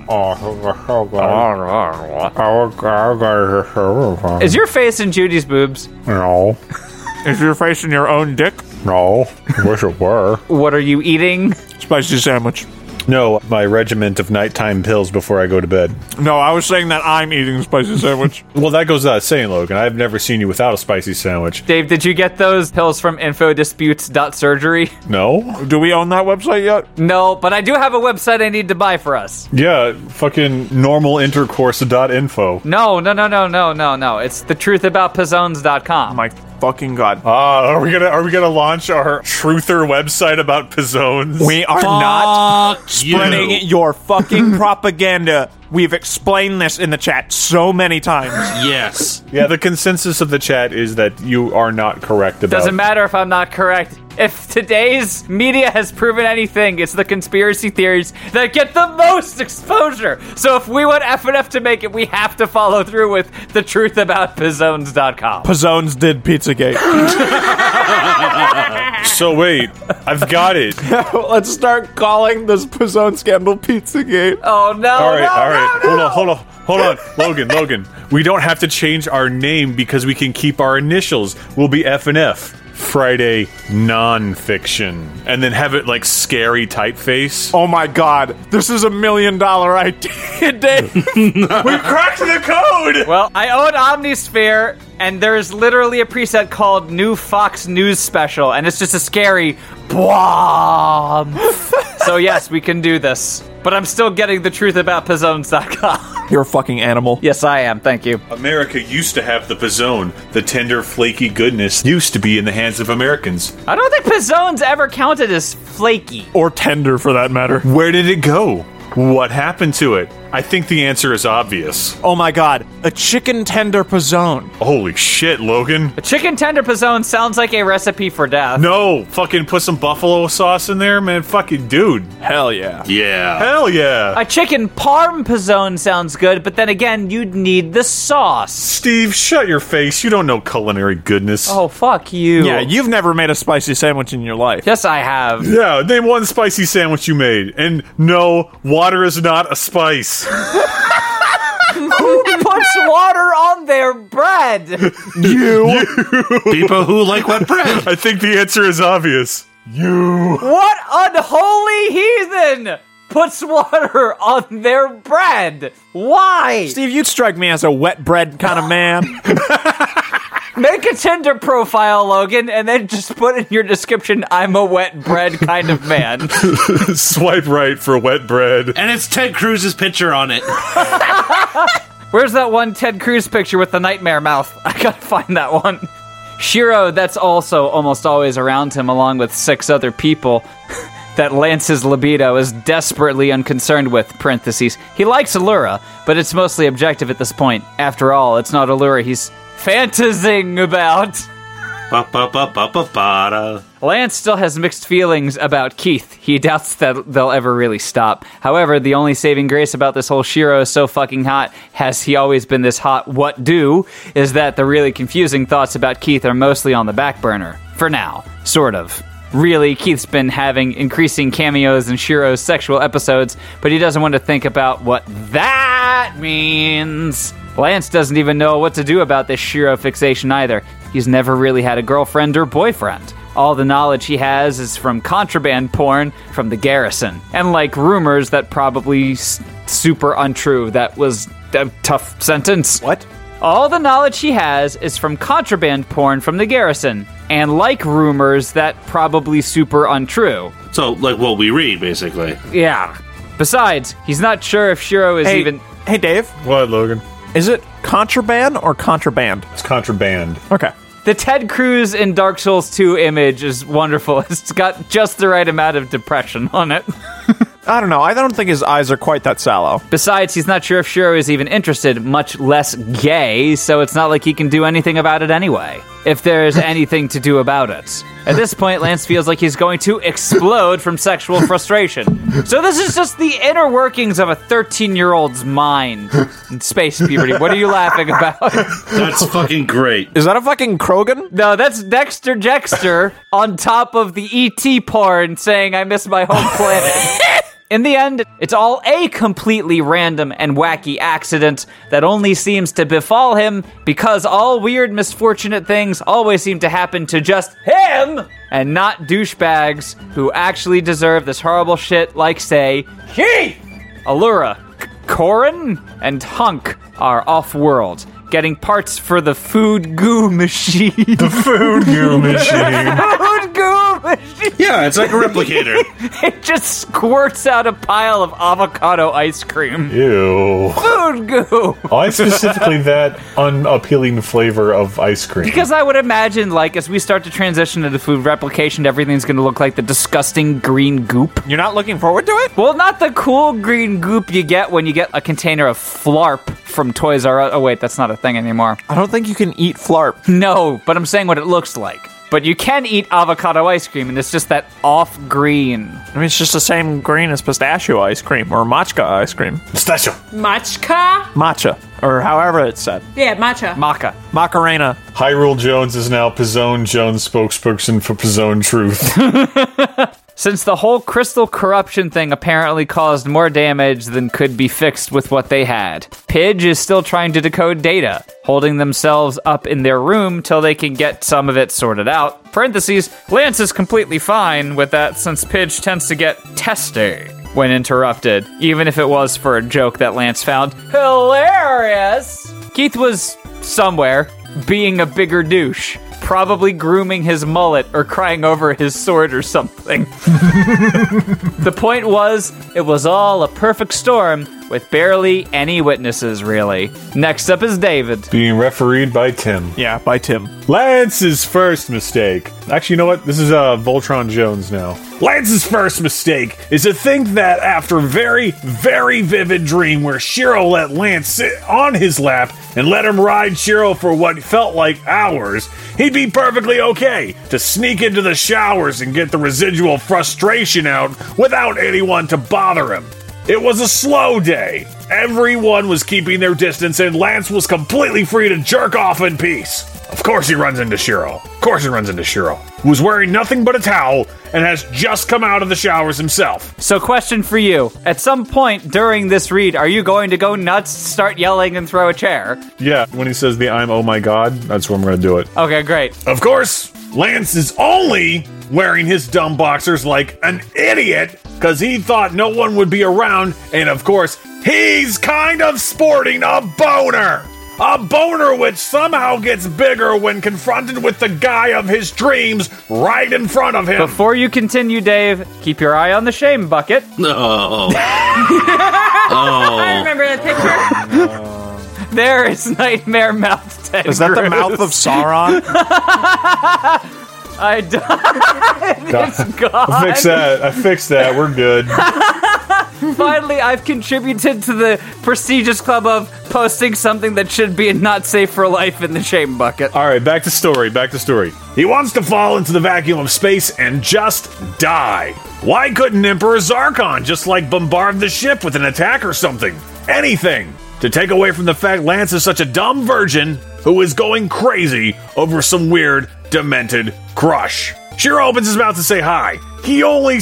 Is your face in Judy's boobs? No. Is your face in your own dick? No. I wish it were. What are you eating? Spicy sandwich. No, my regiment of nighttime pills before I go to bed. No, I was saying that I'm eating a spicy sandwich. Well, that goes without saying, Logan. I've never seen you without a spicy sandwich. Dave, did you get those pills from infodisputes.surgery? No? Do we own that website yet? No, but I do have a website I need to buy for us. Yeah, fucking normalintercourse.info. No. It's thetruthaboutpizzones.com. My fucking god. Are we gonna launch our truther website about pizzones? We are not spreading your fucking propaganda. We've explained this in the chat so many times. Yes. Yeah, the consensus of the chat is that you are not correct about. Doesn't matter if I'm not correct. If today's media has proven anything, it's the conspiracy theories that get the most exposure. So if we want FNF to make it, we have to follow through with thetruthaboutpizzones.com. Pizzones did Pizzagate. So wait, I've got it. Let's start calling this Pizzone scandal Pizzagate. Oh no! All right. No. Hold on, Logan. We don't have to change our name because we can keep our initials. We'll be FNF. Friday Nonfiction. And then have it like scary typeface. Oh my god, this is $1 million idea, Dave. We cracked the code! Well, I own Omnisphere, and there's literally a preset called New Fox News Special, and it's just a scary BWAM. So yes, we can do this. But I'm still getting the truthaboutpizzones.com. You're a fucking animal. Yes, I am. Thank you. America used to have the pizzone. The tender, flaky goodness used to be in the hands of Americans. I don't think pizzones ever counted as flaky. Or tender, for that matter. Where did it go? What happened to it? I think the answer is obvious. Oh my god, a chicken tender pizzone. Holy shit, Logan. A chicken tender pizzone sounds like a recipe for death. No, fucking put some buffalo sauce in there, man. Fucking dude. Hell yeah. Yeah. Hell yeah. A chicken parm pizzone sounds good, but then again, you'd need the sauce. Steve, shut your face. You don't know culinary goodness. Oh, fuck you. Yeah, you've never made a spicy sandwich in your life. Yes, I have. Yeah, name one spicy sandwich you made. And no, water is not a spice. Who puts water on their bread? You. People who like wet bread. I think the answer is obvious. You. What unholy heathen puts water on their bread? Why? Steve, you'd strike me as a wet bread kind of man. Make a Tinder profile, Logan, and then just put in your description, I'm a wet bread kind of man. Swipe right for wet bread. And it's Ted Cruz's picture on it. Where's that one Ted Cruz picture with the nightmare mouth? I gotta find that one. Shiro, that's also almost always around him, along with 6 other people that Lance's libido is desperately unconcerned with, parentheses. He likes Allura, but it's mostly objective at this point. After all, it's not Allura he's fantasizing about. Lance still has mixed feelings about Keith. He doubts that they'll ever really stop. However, the only saving grace about this whole Shiro is so fucking hot, has he always been this hot, what do, is that the really confusing thoughts about Keith are mostly on the back burner. For now. Sort of. Really, Keith's been having increasing cameos in Shiro's sexual episodes, but he doesn't want to think about what that means. Lance doesn't even know what to do about this Shiro fixation either. He's never really had a girlfriend or boyfriend. All the knowledge he has is from contraband porn from the Garrison. And like rumors that probably super untrue. That was a tough sentence. What? All the knowledge he has is from contraband porn from the Garrison. And like rumors that probably super untrue. So, like what we read, basically. Yeah. Besides, he's not sure if Shiro is even... Hey, Dave. What, Logan? Is it contraband or contraband? It's contraband. Okay. The Ted Cruz in Dark Souls 2 image is wonderful. It's got just the right amount of depression on it. I don't know. I don't think his eyes are quite that sallow. Besides, he's not sure if Shiro is even interested, much less gay, so it's not like he can do anything about it anyway. If there's anything to do about it. At this point, Lance feels like he's going to explode from sexual frustration. So this is just the inner workings of a 13-year-old's mind in space puberty. What are you laughing about? That's fucking great. Is that a fucking Krogan? No, that's Dexter Jexter on top of the E.T. porn saying, I miss my home planet. In the end, it's all a completely random and wacky accident that only seems to befall him because all weird, misfortunate things always seem to happen to just him and not douchebags who actually deserve this horrible shit like, say, Keith! Allura, Corrin, and Hunk are off-world, getting parts for the food goo machine. The food goo machine. Food goo machine. Yeah, it's like a replicator. It just squirts out a pile of avocado ice cream. Ew. Food goo. Why specifically that unappealing flavor of ice cream? Because I would imagine, like, as we start to transition into food replication, everything's going to look like the disgusting green goop. You're not looking forward to it? Well, not the cool green goop you get when you get a container of Flarp from Toys R Us. Oh, wait, that's not a thing anymore. I don't think you can eat Flarp. No, but I'm saying what it looks like. But you can eat avocado ice cream, and it's just that off green. I mean, it's just the same green as pistachio ice cream or matcha ice cream. Pistachio. Matcha? Matcha, or however it's said. Yeah, matcha. Maca. Macarena. Hyrule Jones is now Pizzone Jones spokesperson for Pizzone Truth. Since the whole crystal corruption thing apparently caused more damage than could be fixed with what they had, Pidge is still trying to decode data, holding themselves up in their room till they can get some of it sorted out. Parentheses, Lance is completely fine with that since Pidge tends to get testy when interrupted, even if it was for a joke that Lance found hilarious. Keith was somewhere, being a bigger douche. Probably grooming his mullet or crying over his sword or something. The point was, it was all a perfect storm with barely any witnesses, really. Next up is David. Being refereed by Tim. Yeah, by Tim. Lance's first mistake. Actually, you know what? This is Voltron Jones now. Lance's first mistake is to think that after a very, very vivid dream where Shiro let Lance sit on his lap and let him ride Shiro for what felt like hours, he'd be perfectly okay to sneak into the showers and get the residual frustration out without anyone to bother him. It was a slow day. Everyone was keeping their distance and Lance was completely free to jerk off in peace. Of course he runs into Shiro. Who's wearing nothing but a towel and has just come out of the showers himself. So question for you. At some point during this read, are you going to go nuts, start yelling, and throw a chair? Yeah, when he says the I'm oh my god, that's when I'm going to do it. Okay, great. Of course, Lance is only wearing his dumb boxers like an idiot because he thought no one would be around, and of course, he's kind of sporting a boner. A boner which somehow gets bigger when confronted with the guy of his dreams right in front of him. Before you continue, Dave, keep your eye on the shame bucket. Oh. I remember that picture. There is Nightmare Mouth Ted Is that the Cruz. mouth of Sauron? I died. It's gone. I fixed that. We're good. Finally, I've contributed to the prestigious club of posting something that should be not safe for life in the shame bucket. All right, back to story. He wants to fall into the vacuum of space and just die. Why couldn't Emperor Zarkon just bombard the ship with an attack or something? Anything to take away from the fact Lance is such a dumb virgin who is going crazy over some weird, demented crush. Shiro opens his mouth to say hi. He only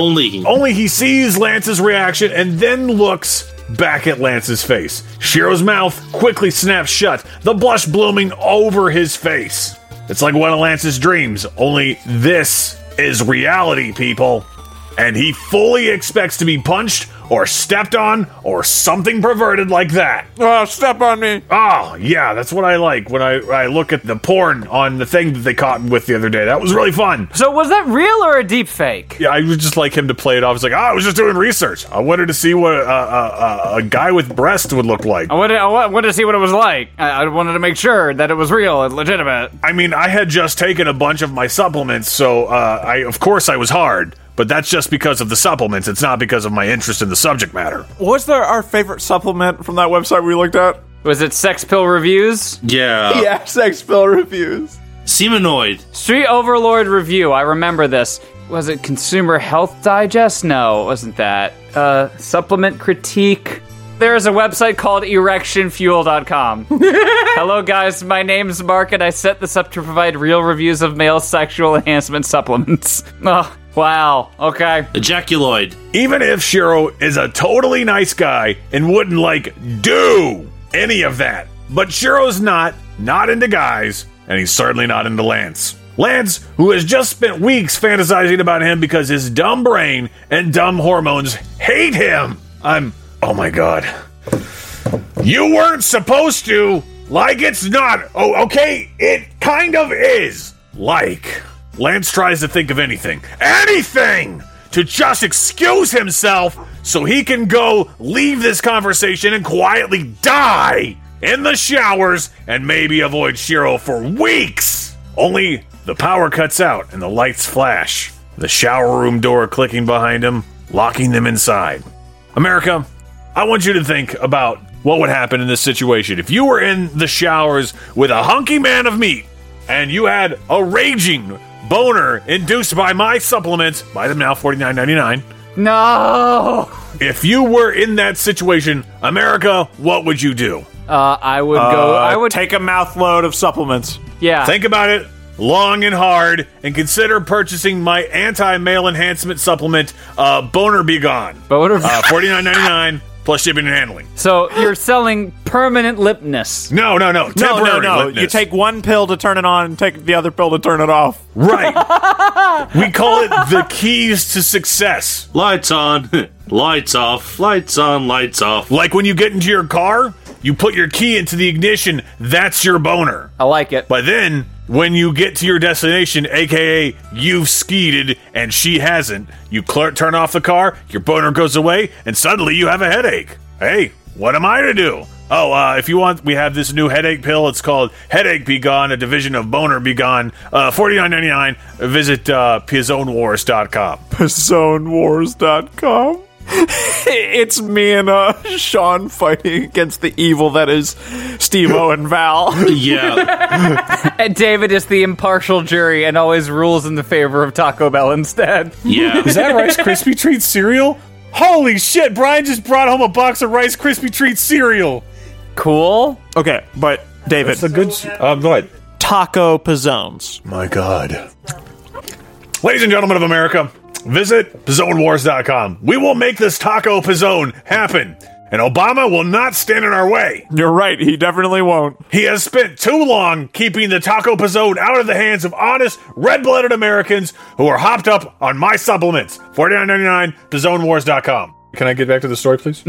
he sees Lance's reaction and then looks back at Lance's face. Shiro's mouth quickly snaps shut, the blush blooming over his face. It's like one of Lance's dreams, only this is reality, people. And he fully expects to be punched or stepped on or something perverted like that. Oh, step on me. Oh, yeah, that's what I like when I look at the porn on the thing that they caught him with the other day. That was really fun. So was that real or a deep fake? Yeah, I would just like him to play it off. I was like, I was just doing research. I wanted to see what a guy with breasts would look like. I wanted to see what it was like. I wanted to make sure that it was real and legitimate. I mean, I had just taken a bunch of my supplements, so of course I was hard. But that's just because of the supplements. It's not because of my interest in the subject matter. Was there our favorite supplement from that website we looked at? Was it Sex Pill Reviews? Yeah. Yeah, Sex Pill Reviews. Seminoid. Street Overlord Review. I remember this. Was it Consumer Health Digest? No, it wasn't that. Supplement Critique. There's a website called erectionfuel.com. Hello, guys. My name's Mark, and I set this up to provide real reviews of male sexual enhancement supplements. Oh, wow. Okay. Ejaculoid. Even if Shiro is a totally nice guy and wouldn't, do any of that. But Shiro's not into guys, and he's certainly not into Lance. Lance, who has just spent weeks fantasizing about him because his dumb brain and dumb hormones hate him. Oh my god. You weren't supposed to. It's not. Oh, okay, it kind of is. Lance tries to think of anything to just excuse himself so he can go leave this conversation and quietly die in the showers and maybe avoid Shiro for weeks. Only the power cuts out and the lights flash. The shower room door clicking behind him, locking them inside. America, I want you to think about what would happen in this situation. If you were in the showers with a hunky man of meat and you had a raging boner induced by my supplements, buy them now, $49.99. No! If you were in that situation, America, what would you do? I would take a mouthload of supplements. Yeah. Think about it long and hard and consider purchasing my anti-male enhancement supplement, Boner Be Gone. Boner $49.99 plus shipping and handling. So you're selling permanent lipness. No. Temporary lipness. You take one pill to turn it on and take the other pill to turn it off. Right. We call it the keys to success. Lights on, lights off, lights on, lights off. Like when you get into your car, you put your key into the ignition, that's your boner. I like it. But then, when you get to your destination, aka you've skeeted and she hasn't, you turn off the car, your boner goes away, and suddenly you have a headache. Hey, what am I to do? Oh, if you want, we have this new headache pill. It's called Headache Be Gone, a division of Boner Be Gone. $49.99. Visit PizzonWars.com. PizzonWars.com. It's me and Sean fighting against the evil that is Steve-O and Val. Yeah. And David is the impartial jury and always rules in the favor of Taco Bell instead. Yeah. Is that Rice Krispie Treat cereal? Holy shit, Brian just brought home a box of Rice Krispie Treat cereal. Cool. Okay, but David. It's a good... go ahead. Taco Pizzones. My God. Ladies and gentlemen of America, visit PizzonWars.com. We will make this Taco Pizzone happen, and Obama will not stand in our way. You're right, he definitely won't. He has spent too long keeping the Taco Pizzone out of the hands of honest, red-blooded Americans who are hopped up on my supplements. $49.99, PizzonWars.com. Can I get back to the story, please?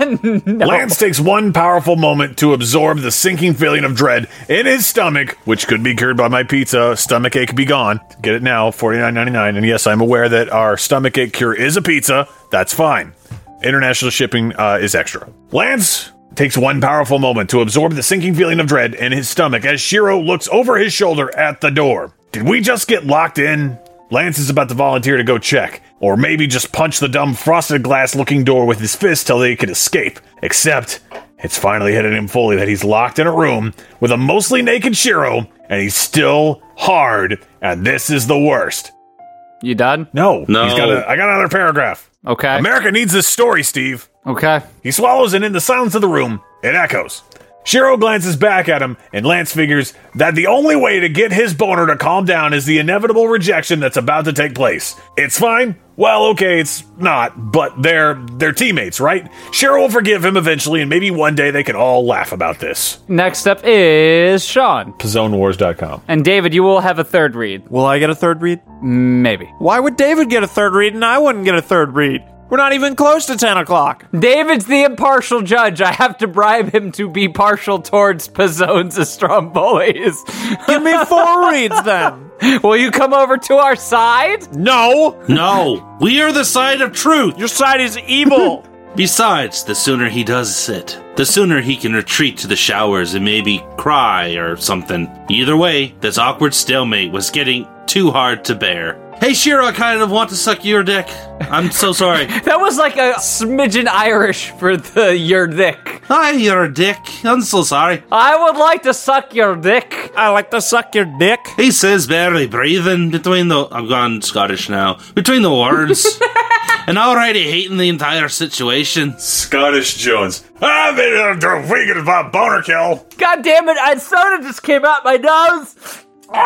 Lance takes one powerful moment to absorb the sinking feeling of dread in his stomach, which could be cured by my pizza, Stomach Ache Be Gone. Get it now, $49.99. And yes, I'm aware that our stomach ache cure is a pizza. That's fine. International shipping is extra. Lance takes one powerful moment to absorb the sinking feeling of dread in his stomach as Shiro looks over his shoulder at the door. Did we just get locked in? Lance is about to volunteer to go check, or maybe just punch the dumb frosted glass looking door with his fist till they could escape. Except, it's finally hitting him fully that he's locked in a room with a mostly naked Shiro, and he's still hard, and this is the worst. You done? No. No. I got another paragraph. Okay. America needs this story, Steve. Okay. He swallows, and in the silence of the room, it echoes. Shiro glances back at him, and Lance figures that the only way to get his boner to calm down is the inevitable rejection that's about to take place. It's fine? Well, okay, it's not, but they're teammates, right? Shiro will forgive him eventually, and maybe one day they can all laugh about this. Next up is Sean. PizzonWars.com. And David, you will have a third read. Will I get a third read? Maybe. Why would David get a third read and I wouldn't get a third read? We're not even close to 10 o'clock. David's the impartial judge. I have to bribe him to be partial towards Pizzone's Stromboli's. Give me 4 reads then. Will you come over to our side? No. No. We are the side of truth. Your side is evil. Besides, the sooner he does it, the sooner he can retreat to the showers and maybe cry or something. Either way, this awkward stalemate was getting too hard to bear. Hey, Shiro, I kind of want to suck your dick. I'm so sorry. That was like a smidgen Irish for the your dick. Hi, your dick. I'm so sorry. I would like to suck your dick. I like to suck your dick. He says barely breathing between the... I'm gone Scottish now. Between the words. And already hating the entire situation. Scottish Jones. I've been thinking about boner kill. God damn it, soda just came out my nose.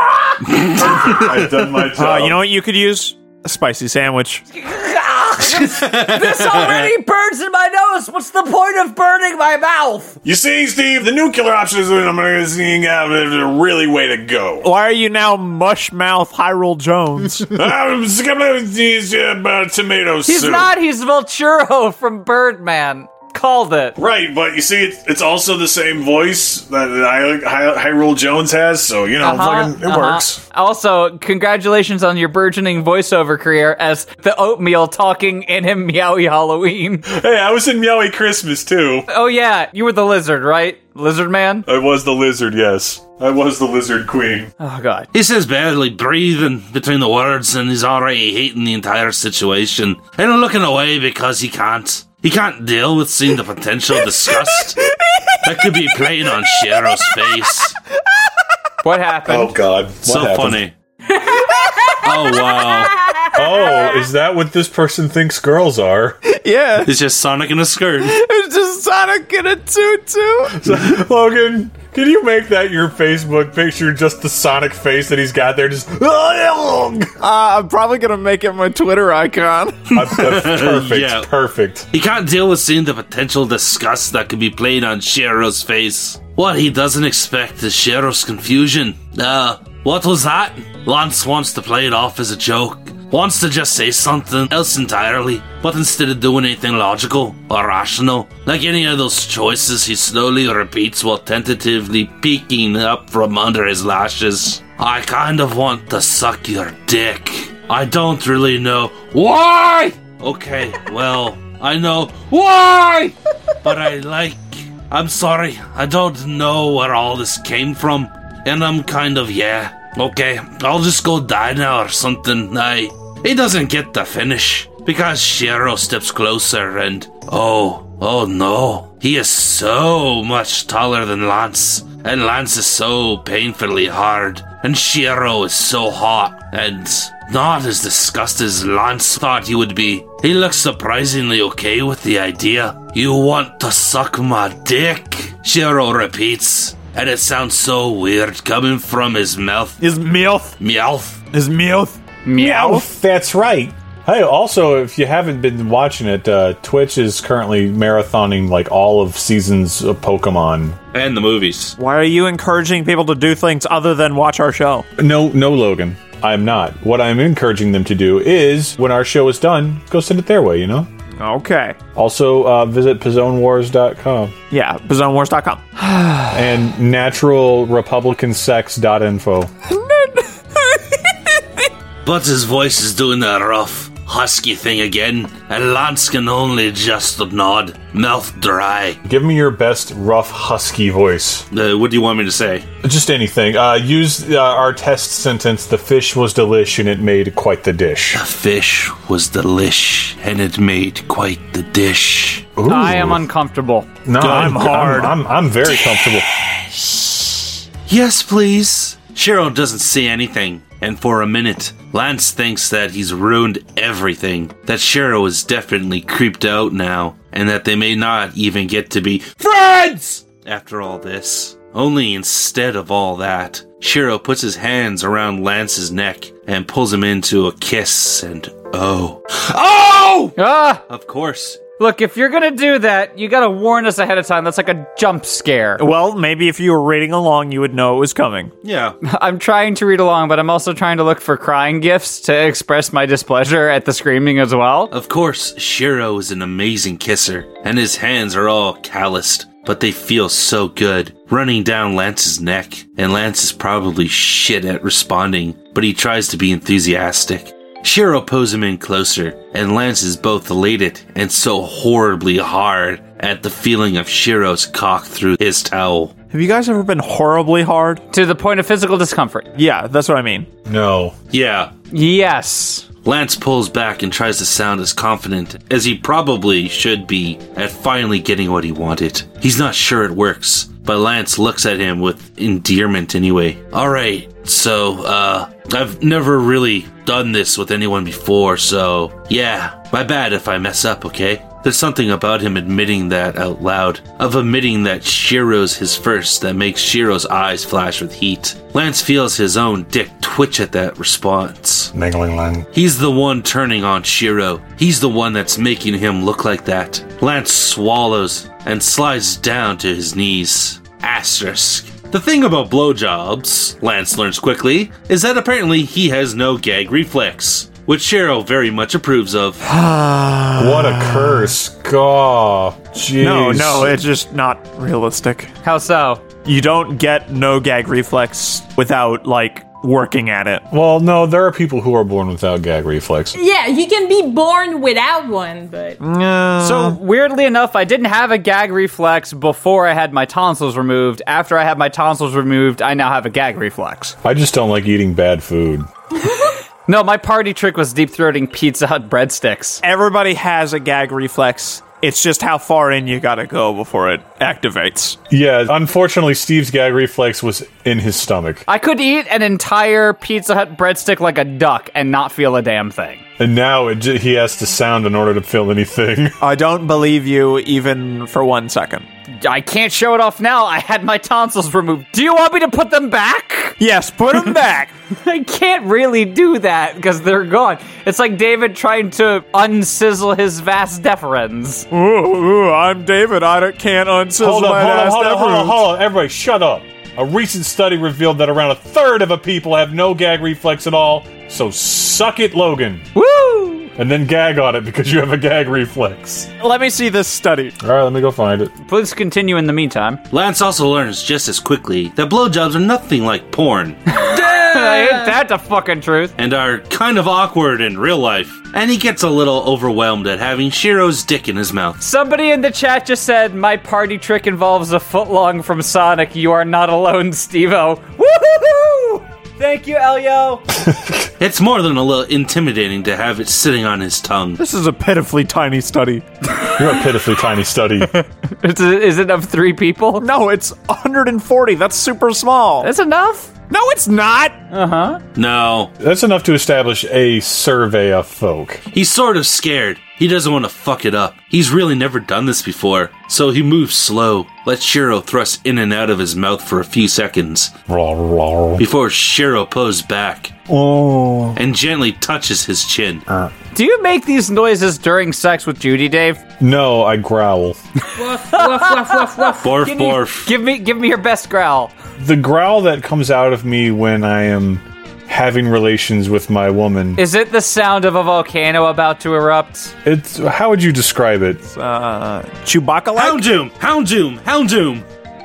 I've done my job. You know what you could use? A spicy sandwich. This already burns in my nose. What's the point of burning my mouth? You see, Steve, the nuclear option is what I'm seeing out a really way to go. Why are you now mushmouth Hyrule Jones? I'm skipping these tomato soup. He's not. He's Volturo from Birdman. Called it. Right, but you see, it's also the same voice that Hyrule Jones has, so, you know, fucking, it works. Also, congratulations on your burgeoning voiceover career as the oatmeal talking in him Meowie Halloween. Hey, I was in Meowie Christmas, too. Oh, yeah, you were the lizard, right? Lizard man? I was the lizard, yes. I was the lizard queen. Oh, God. He says barely breathing between the words, and he's already hating the entire situation. And looking away because he can't. He can't deal with seeing the potential disgust that could be playing on Shiro's face. What happened? Oh, God. So funny. Oh, wow. Oh, is that what this person thinks girls are? Yeah. It's just Sonic in a skirt. It's just Sonic in a tutu. Logan, can you make that your Facebook picture, just the Sonic face that he's got there? Just I'm probably going to make it my Twitter icon. perfect, Yeah. perfect. He can't deal with seeing the potential disgust that could be played on Shiro's face. What he doesn't expect is Shiro's confusion. What was that? Lance wants to play it off as a joke. Wants to just say something else entirely, but instead of doing anything logical or rational, like any of those choices he slowly repeats while tentatively peeking up from under his lashes. I kind of want to suck your dick. I don't really know why! Okay, well, I know. Why? But I'm sorry. I don't know where all this came from. And I'm kind of, okay, I'll just go die now or something. He doesn't get the finish because Shiro steps closer and, oh no. He is so much taller than Lance. And Lance is so painfully hard. And Shiro is so hot and not as disgusted as Lance thought he would be. He looks surprisingly okay with the idea. You want to suck my dick? Shiro repeats. And it sounds so weird coming from his mouth. His mouth. Meowth. His mouth. Meowth. That's right. Hey, also, if you haven't been watching it, Twitch is currently marathoning like all of seasons of Pokemon. And the movies. Why are you encouraging people to do things other than watch our show? No, Logan. I'm not. What I'm encouraging them to do is, when our show is done, go send it their way, you know? Okay. Also, visit PizzonWars.com. Yeah, PizzonWars.com. And naturalrepublicansex.info. But his voice is doing that rough, husky thing again, and Lance can only just nod, mouth dry. Give me your best rough, husky voice. What do you want me to say? Just anything. Use our test sentence, the fish was delish and it made quite the dish. The fish was delish, and it made quite the dish. Ooh. I am uncomfortable. No, I'm hard. I'm very comfortable. Yes, please. Shiro doesn't say anything, and for a minute, Lance thinks that he's ruined everything, that Shiro is definitely creeped out now, and that they may not even get to be friends after all this. Only instead of all that, Shiro puts his hands around Lance's neck and pulls him into a kiss, and oh! Ah! Of course. Look, if you're gonna do that, you gotta warn us ahead of time. That's like a jump scare. Well, maybe if you were reading along, you would know it was coming. Yeah. I'm trying to read along, but I'm also trying to look for crying gifs to express my displeasure at the screaming as well. Of course, Shiro is an amazing kisser, and his hands are all calloused, but they feel so good, running down Lance's neck, and Lance is probably shit at responding, but he tries to be enthusiastic. Shiro pulls him in closer, and Lance is both elated and so horribly hard at the feeling of Shiro's cock through his towel. Have you guys ever been horribly hard? To the point of physical discomfort. Yeah, that's what I mean. No. Yeah. Yes. Lance pulls back and tries to sound as confident as he probably should be at finally getting what he wanted. He's not sure it works, but Lance looks at him with endearment anyway. Alright, so, I've never really done this with anyone before, so yeah, my bad if I mess up, okay? There's something about him admitting that out loud, of admitting that Shiro's his first, that makes Shiro's eyes flash with heat. Lance feels his own dick twitch at that response. Mangling. He's the one turning on Shiro. He's the one that's making him look like that. Lance swallows and slides down to his knees. Asterisk. The thing about blowjobs, Lance learns quickly, is that apparently he has no gag reflex, which Shiro very much approves of. What a curse. God. Jeez. No, it's just not realistic. How so? You don't get no gag reflex without, working at it. Well, no, there are people who are born without gag reflex. Yeah, you can be born without one, but... So, weirdly enough, I didn't have a gag reflex before I had my tonsils removed. After I had my tonsils removed, I now have a gag reflex. I just don't like eating bad food. No, my party trick was deep-throating Pizza Hut breadsticks. Everybody has a gag reflex. It's just how far in you gotta go before it activates. Yeah, unfortunately, Steve's gag reflex was in his stomach. I could eat an entire Pizza Hut breadstick like a duck and not feel a damn thing. And now he has to sound in order to feel anything. I don't believe you even for 1 second. I can't show it off now. I had my tonsils removed. Do you want me to put them back? Yes, put them back. I can't really do that because they're gone. It's like David trying to unsizzle his vas deferens. Ooh, I'm David. I can't unsizzle my vas deferens. Hold on. Everybody, shut up. A recent study revealed that around a third of people have no gag reflex at all, so suck it, Logan. Woo! And then gag on it because you have a gag reflex. Let me see this study. All right, let me go find it. Please continue in the meantime. Lance also learns just as quickly that blowjobs are nothing like porn. Ain't that the fucking truth? and are kind of awkward in real life. And he gets a little overwhelmed at having Shiro's dick in his mouth. Somebody in the chat just said, my party trick involves a footlong from Sonic. You are not alone, Steve-O. Woo-hoo-hoo! Thank you, Elio. It's more than a little intimidating to have it sitting on his tongue. This is a pitifully tiny study. You're a pitifully tiny study. Is it of 3 people? No, it's 140. That's super small. That's enough. No, it's not. No, That's enough to establish a survey of folk. he's sort of scared. He doesn't want to fuck it up. He's really never done this before, so he moves slow, lets Shiro thrust in and out of his mouth for a few seconds before Shiro pulls back and gently touches his chin. Do you make these noises during sex with Judy, Dave? No, I growl. Woof, woof, woof, woof, woof. Borf, Can you- borf. Give me your best growl. The growl that comes out of me when I am having relations with my woman. Is it the sound of a volcano about to erupt? It's how would you describe it? Chewbacca-like? Houndoom! Houndoom! Houndoom!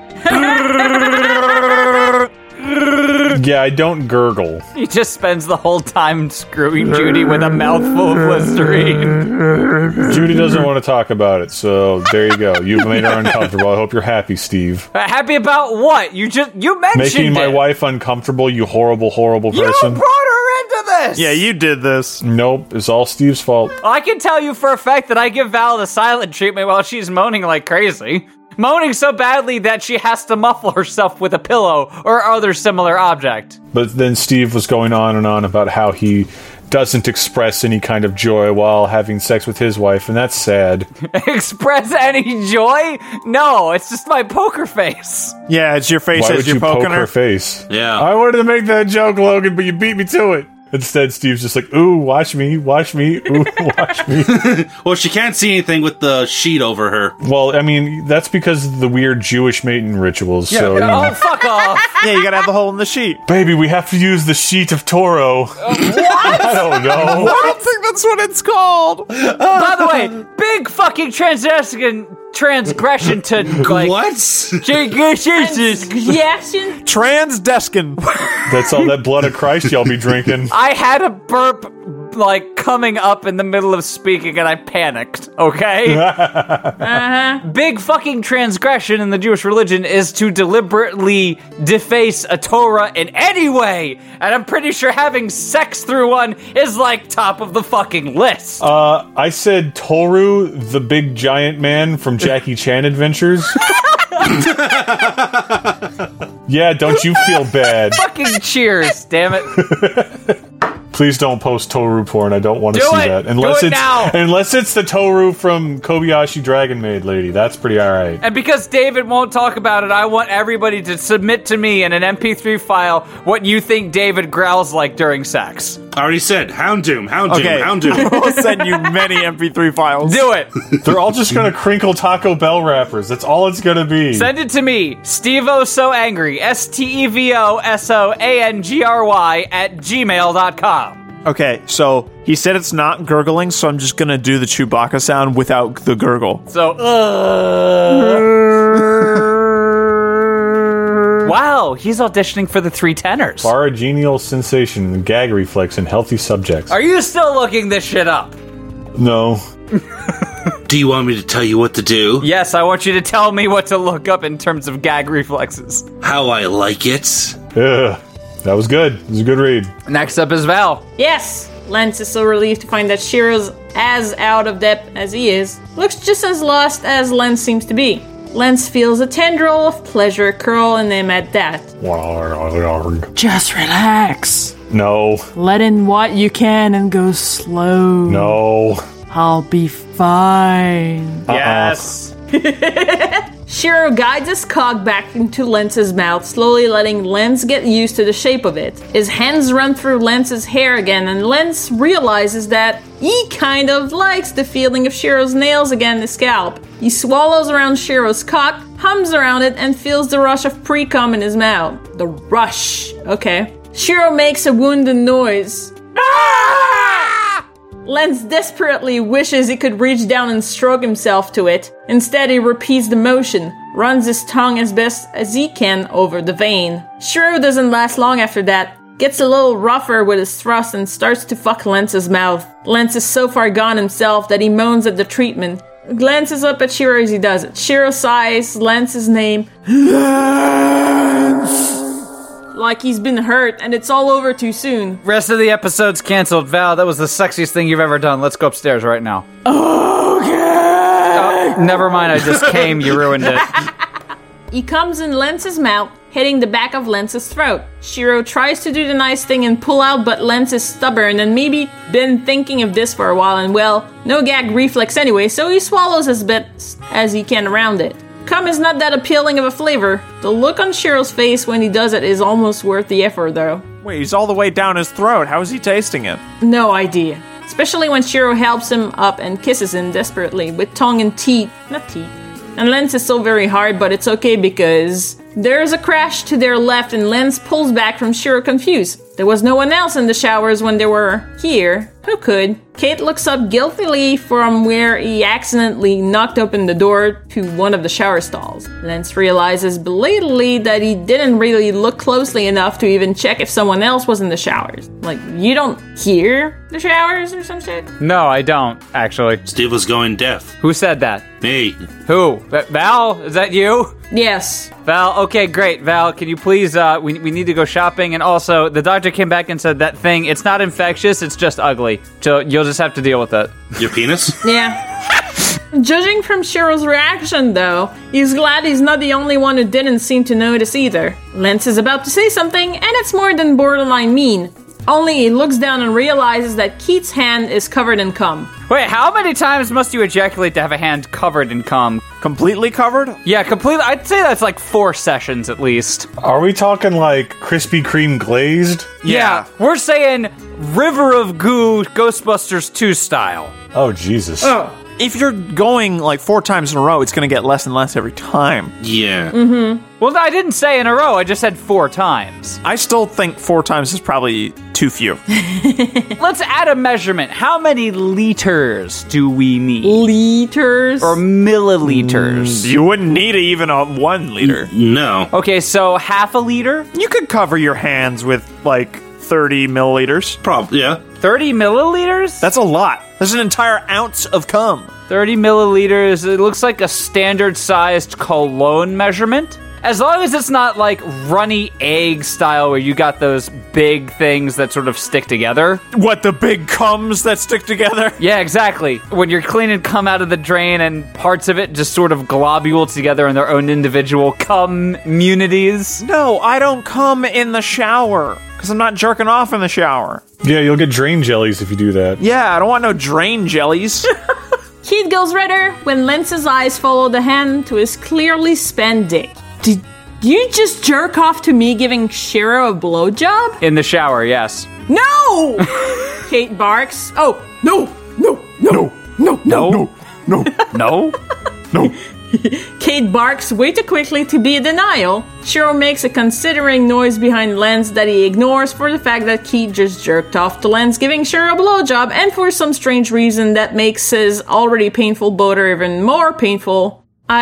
Yeah, I don't gurgle. He just spends the whole time screwing Judy with a mouthful of Listerine. Judy doesn't want to talk about it, so there you go. You've made her uncomfortable. I hope you're happy, Steve. Happy about what? You mentioned Making my it. wife uncomfortable, you horrible, horrible You person. brought her into this. Yeah, you did this. Nope, it's all Steve's fault. I can tell you for a fact that I give Val the silent treatment while she's moaning like crazy. Moaning so badly that she has to muffle herself with a pillow or other similar object. But then Steve was going on and on about how he doesn't express any kind of joy while having sex with his wife, and that's sad. Express any joy? No, it's just my poker face. Yeah, it's your face Why as would you're you poke poking her her. face? Yeah. I wanted to make that joke, Logan, but you beat me to it. Instead, Steve's just like, ooh, watch me, ooh, watch me. Well, she can't see anything with the sheet over her. Well, I mean, that's because of the weird Jewish mating rituals, so, you know. Oh, fuck off. Yeah, you gotta have the hole in the sheet. Baby, we have to use the sheet of Toro. What? I don't know. I don't think that's what it's called. By the way, big fucking transgression to, like... What? Reaction? Transdeskin. That's all that blood of Christ y'all be drinking. I had a burp, like, coming up in the middle of speaking, and I panicked, okay? Big fucking transgression in the Jewish religion is to deliberately deface a Torah in any way, and I'm pretty sure having sex through one is, like, top of the fucking list. I said Toru, the big giant man from Jackie Chan Adventures. Yeah, don't you feel bad. Fucking cheers, damn it. Please don't post Toru porn. I don't want to Do see it. that. Do it now. Unless it's the Toru from Kobayashi Dragon Maid lady. That's pretty alright. And because David won't talk about it, I want everybody to submit to me in an MP3 file what you think David growls like during sex. I already said Houndoom, Houndoom, Okay. Houndoom. We'll send you many MP3 files. Do it. They're all just gonna crinkle Taco Bell wrappers. That's all it's gonna be. Send it to me, Steve-O So Angry, STEVOSOANGRY @gmail.com. Okay, so he said it's not gurgling, so I'm just gonna do the Chewbacca sound without the gurgle. So, wow, he's auditioning for the 3 tenors. Paragenial sensation, gag reflex, and healthy subjects. Are you still looking this shit up? No. Do you want me to tell you what to do? Yes, I want you to tell me what to look up in terms of gag reflexes. How I like it? Ugh. That was good. It was a good read. Next up is Val. Yes! Lance is so relieved to find that Shiro's as out of depth as he is, looks just as lost as Lance seems to be. Lance feels a tendril of pleasure curl in him at that. Just relax. No. Let in what you can and go slow. No. I'll be fine. Yes. Shiro guides his cock back into Lence's mouth, slowly letting Lance get used to the shape of it. His hands run through Lence's hair again, and Lance realizes that he kind of likes the feeling of Shiro's nails against his scalp. He swallows around Shiro's cock, hums around it, and feels the rush of pre-cum in his mouth. The rush. Okay. Shiro makes a wounded noise. Lance desperately wishes he could reach down and stroke himself to it. Instead, he repeats the motion, runs his tongue as best as he can over the vein. Shiro doesn't last long after that. gets a little rougher with his thrust and starts to fuck Lence's mouth. Lance is so far gone himself that he moans at the treatment. Glances up at Shiro as he does it. Shiro sighs, Lance's name. Lance! Like he's been hurt and it's all over too soon. Rest of the episode's canceled. Val, that was the sexiest thing you've ever done. Let's go upstairs right now. Okay! Oh, never mind, I just came. You ruined it. He comes in Lence's mouth, hitting the back of Lence's throat. Shiro tries to do the nice thing and pull out, but Lance is stubborn and maybe been thinking of this for a while and, well, no gag reflex anyway, so he swallows as best as he can around it. Cum is not that appealing of a flavor. The look on Shiro's face when he does it is almost worth the effort, though. Wait, he's all the way down his throat. How is he tasting it? No idea. Especially when Shiro helps him up and kisses him desperately, with tongue and teeth. Not teeth. And Lance is so very hard, but it's okay because there's a crash to their left and Lance pulls back from Shiro confused. There was no one else in the showers when they were here. Who could? Kate looks up guiltily from where he accidentally knocked open the door to one of the shower stalls. Lance realizes belatedly that he didn't really look closely enough to even check if someone else was in the showers. Like, you don't hear the showers or some shit? No, I don't, actually. Steve was going deaf. Who said that? Me. Who? Val? Is that you? Yes. Val, okay, great. Val, can you please, we need to go shopping, and also, the doctor came back and said that thing, it's not infectious, it's just ugly. So you'll just have to deal with it. Your penis? Yeah. Judging from Shiro's reaction, though, he's glad he's not the only one who didn't seem to notice either. Lance is about to say something, and it's more than borderline mean. Only he looks down and realizes that Keith's hand is covered in cum. Wait, how many times must you ejaculate to have a hand covered in cum? Completely covered? Yeah, completely. I'd say that's like 4 sessions at least. Are we talking like Krispy Kreme glazed? Yeah. We're saying River of Goo Ghostbusters 2 style. Oh, Jesus. Oh. If you're going like 4 times in a row, it's going to get less and less every time. Yeah. Mm-hmm. Well, I didn't say in a row. I just said 4 times. I still think 4 times is probably too few. Let's add a measurement. How many liters do we need? Liters? Or milliliters? You wouldn't need even a 1 liter. No. Okay, so half a liter? You could cover your hands with like 30 milliliters. Probably, yeah. 30 milliliters? That's a lot. That's an entire ounce of cum. 30 milliliters. It looks like a standard-sized cologne measurement. As long as it's not like runny egg style where you got those big things that sort of stick together. What, the big cums that stick together? Yeah, exactly. When you're cleaning cum out of the drain and parts of it just sort of globule together in their own individual cum-munities. No, I don't cum in the shower. Because I'm not jerking off in the shower. Yeah, you'll get drain jellies if you do that. Yeah, I don't want no drain jellies. Keith goes redder when Lence's eyes follow the hand to his clearly spent dick. Did you just jerk off to me giving Shiro a blowjob? In the shower, yes. No! Kate barks. Oh, no. Kate barks way too quickly to be a denial. Shiro makes a considering noise behind Lance that he ignores for the fact that Keith just jerked off to Lance giving Shiro a blowjob, and for some strange reason that makes his already painful boner even more painful.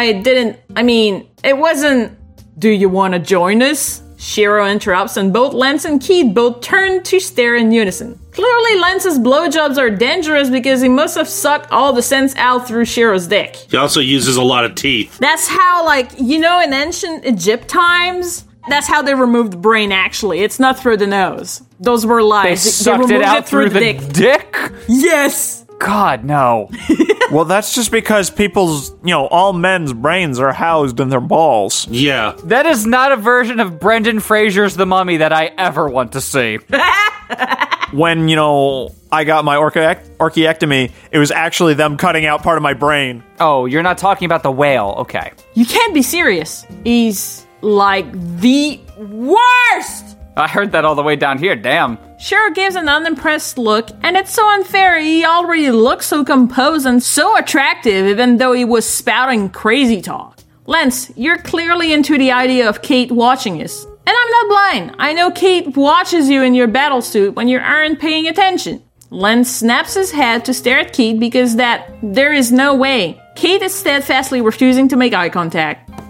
It wasn't, do you want to join us? Shiro interrupts and both Lance and Keith both turn to stare in unison. Clearly Lance's blowjobs are dangerous because he must have sucked all the sense out through Shiro's dick. He also uses a lot of teeth. That's how, in ancient Egypt times, that's how they removed the brain, actually. It's not through the nose. Those were lies. They sucked it out through the dick? Yes! God, no. Well, that's just because all men's brains are housed in their balls. Yeah. That is not a version of Brendan Fraser's The Mummy that I ever want to see. When, I got my orchiectomy, it was actually them cutting out part of my brain. Oh, you're not talking about the whale. Okay. You can't be serious. He's, the worst! I heard that all the way down here, damn. Shiro gives an unimpressed look, and it's so unfair. He already looks so composed and so attractive, even though he was spouting crazy talk. Lance, you're clearly into the idea of Kate watching us. And I'm not blind. I know Kate watches you in your battle suit when you aren't paying attention. Lance snaps his head to stare at Kate because there is no way. Kate is steadfastly refusing to make eye contact.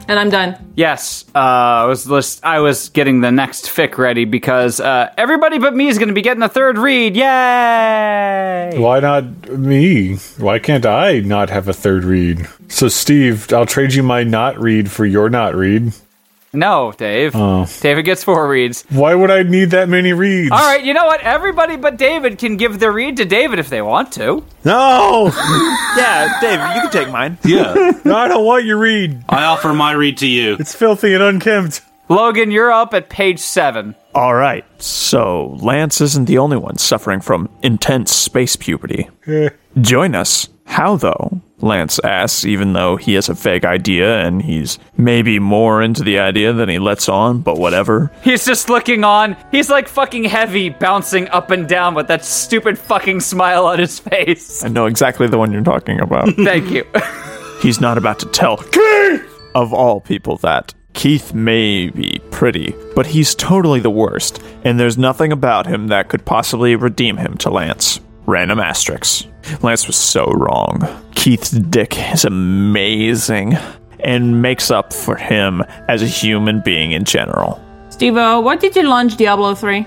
And I'm done. Yes, I was getting the next fic ready because everybody but me is going to be getting a third read. Yay! Why not me? Why can't I not have a third read? So, Steve, I'll trade you my not read for your not read. No, Dave. Oh. David gets 4 reads. Why would I need that many reads? All right, you know what? Everybody but David can give their read to David if they want to. No! Yeah, David, you can take mine. Yeah. No, I don't want your read. I offer my read to you. It's filthy and unkempt. Logan, you're up at page 7. All right, so Lance isn't the only one suffering from intense space puberty. Join us. How, though? Lance asks, even though he has a vague idea and he's maybe more into the idea than he lets on, but whatever. He's just looking on. He's like fucking heavy, bouncing up and down with that stupid fucking smile on his face. I know exactly the one you're talking about. Thank you. He's not about to tell Keith, of all people, that Keith may be pretty, but he's totally the worst, and there's nothing about him that could possibly redeem him to Lance. Random asterisks. Lance was so wrong. Keith's dick is amazing and makes up for him as a human being in general. Steve-O, what did you launch Diablo 3?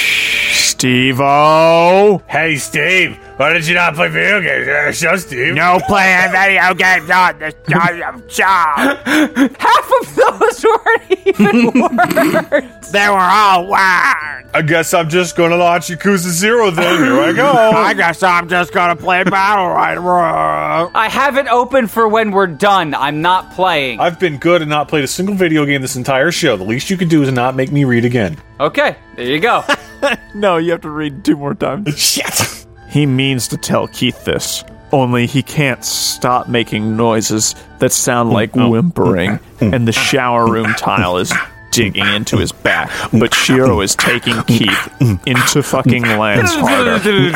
Steve-O! Hey, Steve, why did you not play video games? Show Steve. No playing video games on the job. Half of those weren't even words. They were all words. I guess I'm just gonna launch Yakuza 0 then. Here I go. I guess I'm just gonna play Battle Royale. I have it open for when we're done. I'm not playing. I've been good and not played a single video game this entire show. The least you can do is not make me read again. Okay, there you go. No, you have to read 2 more times. Shit! He means to tell Keith this, only he can't stop making noises that sound like whimpering, and the shower room tile is digging into his back, but Shiro is taking Keith into fucking Lance harder.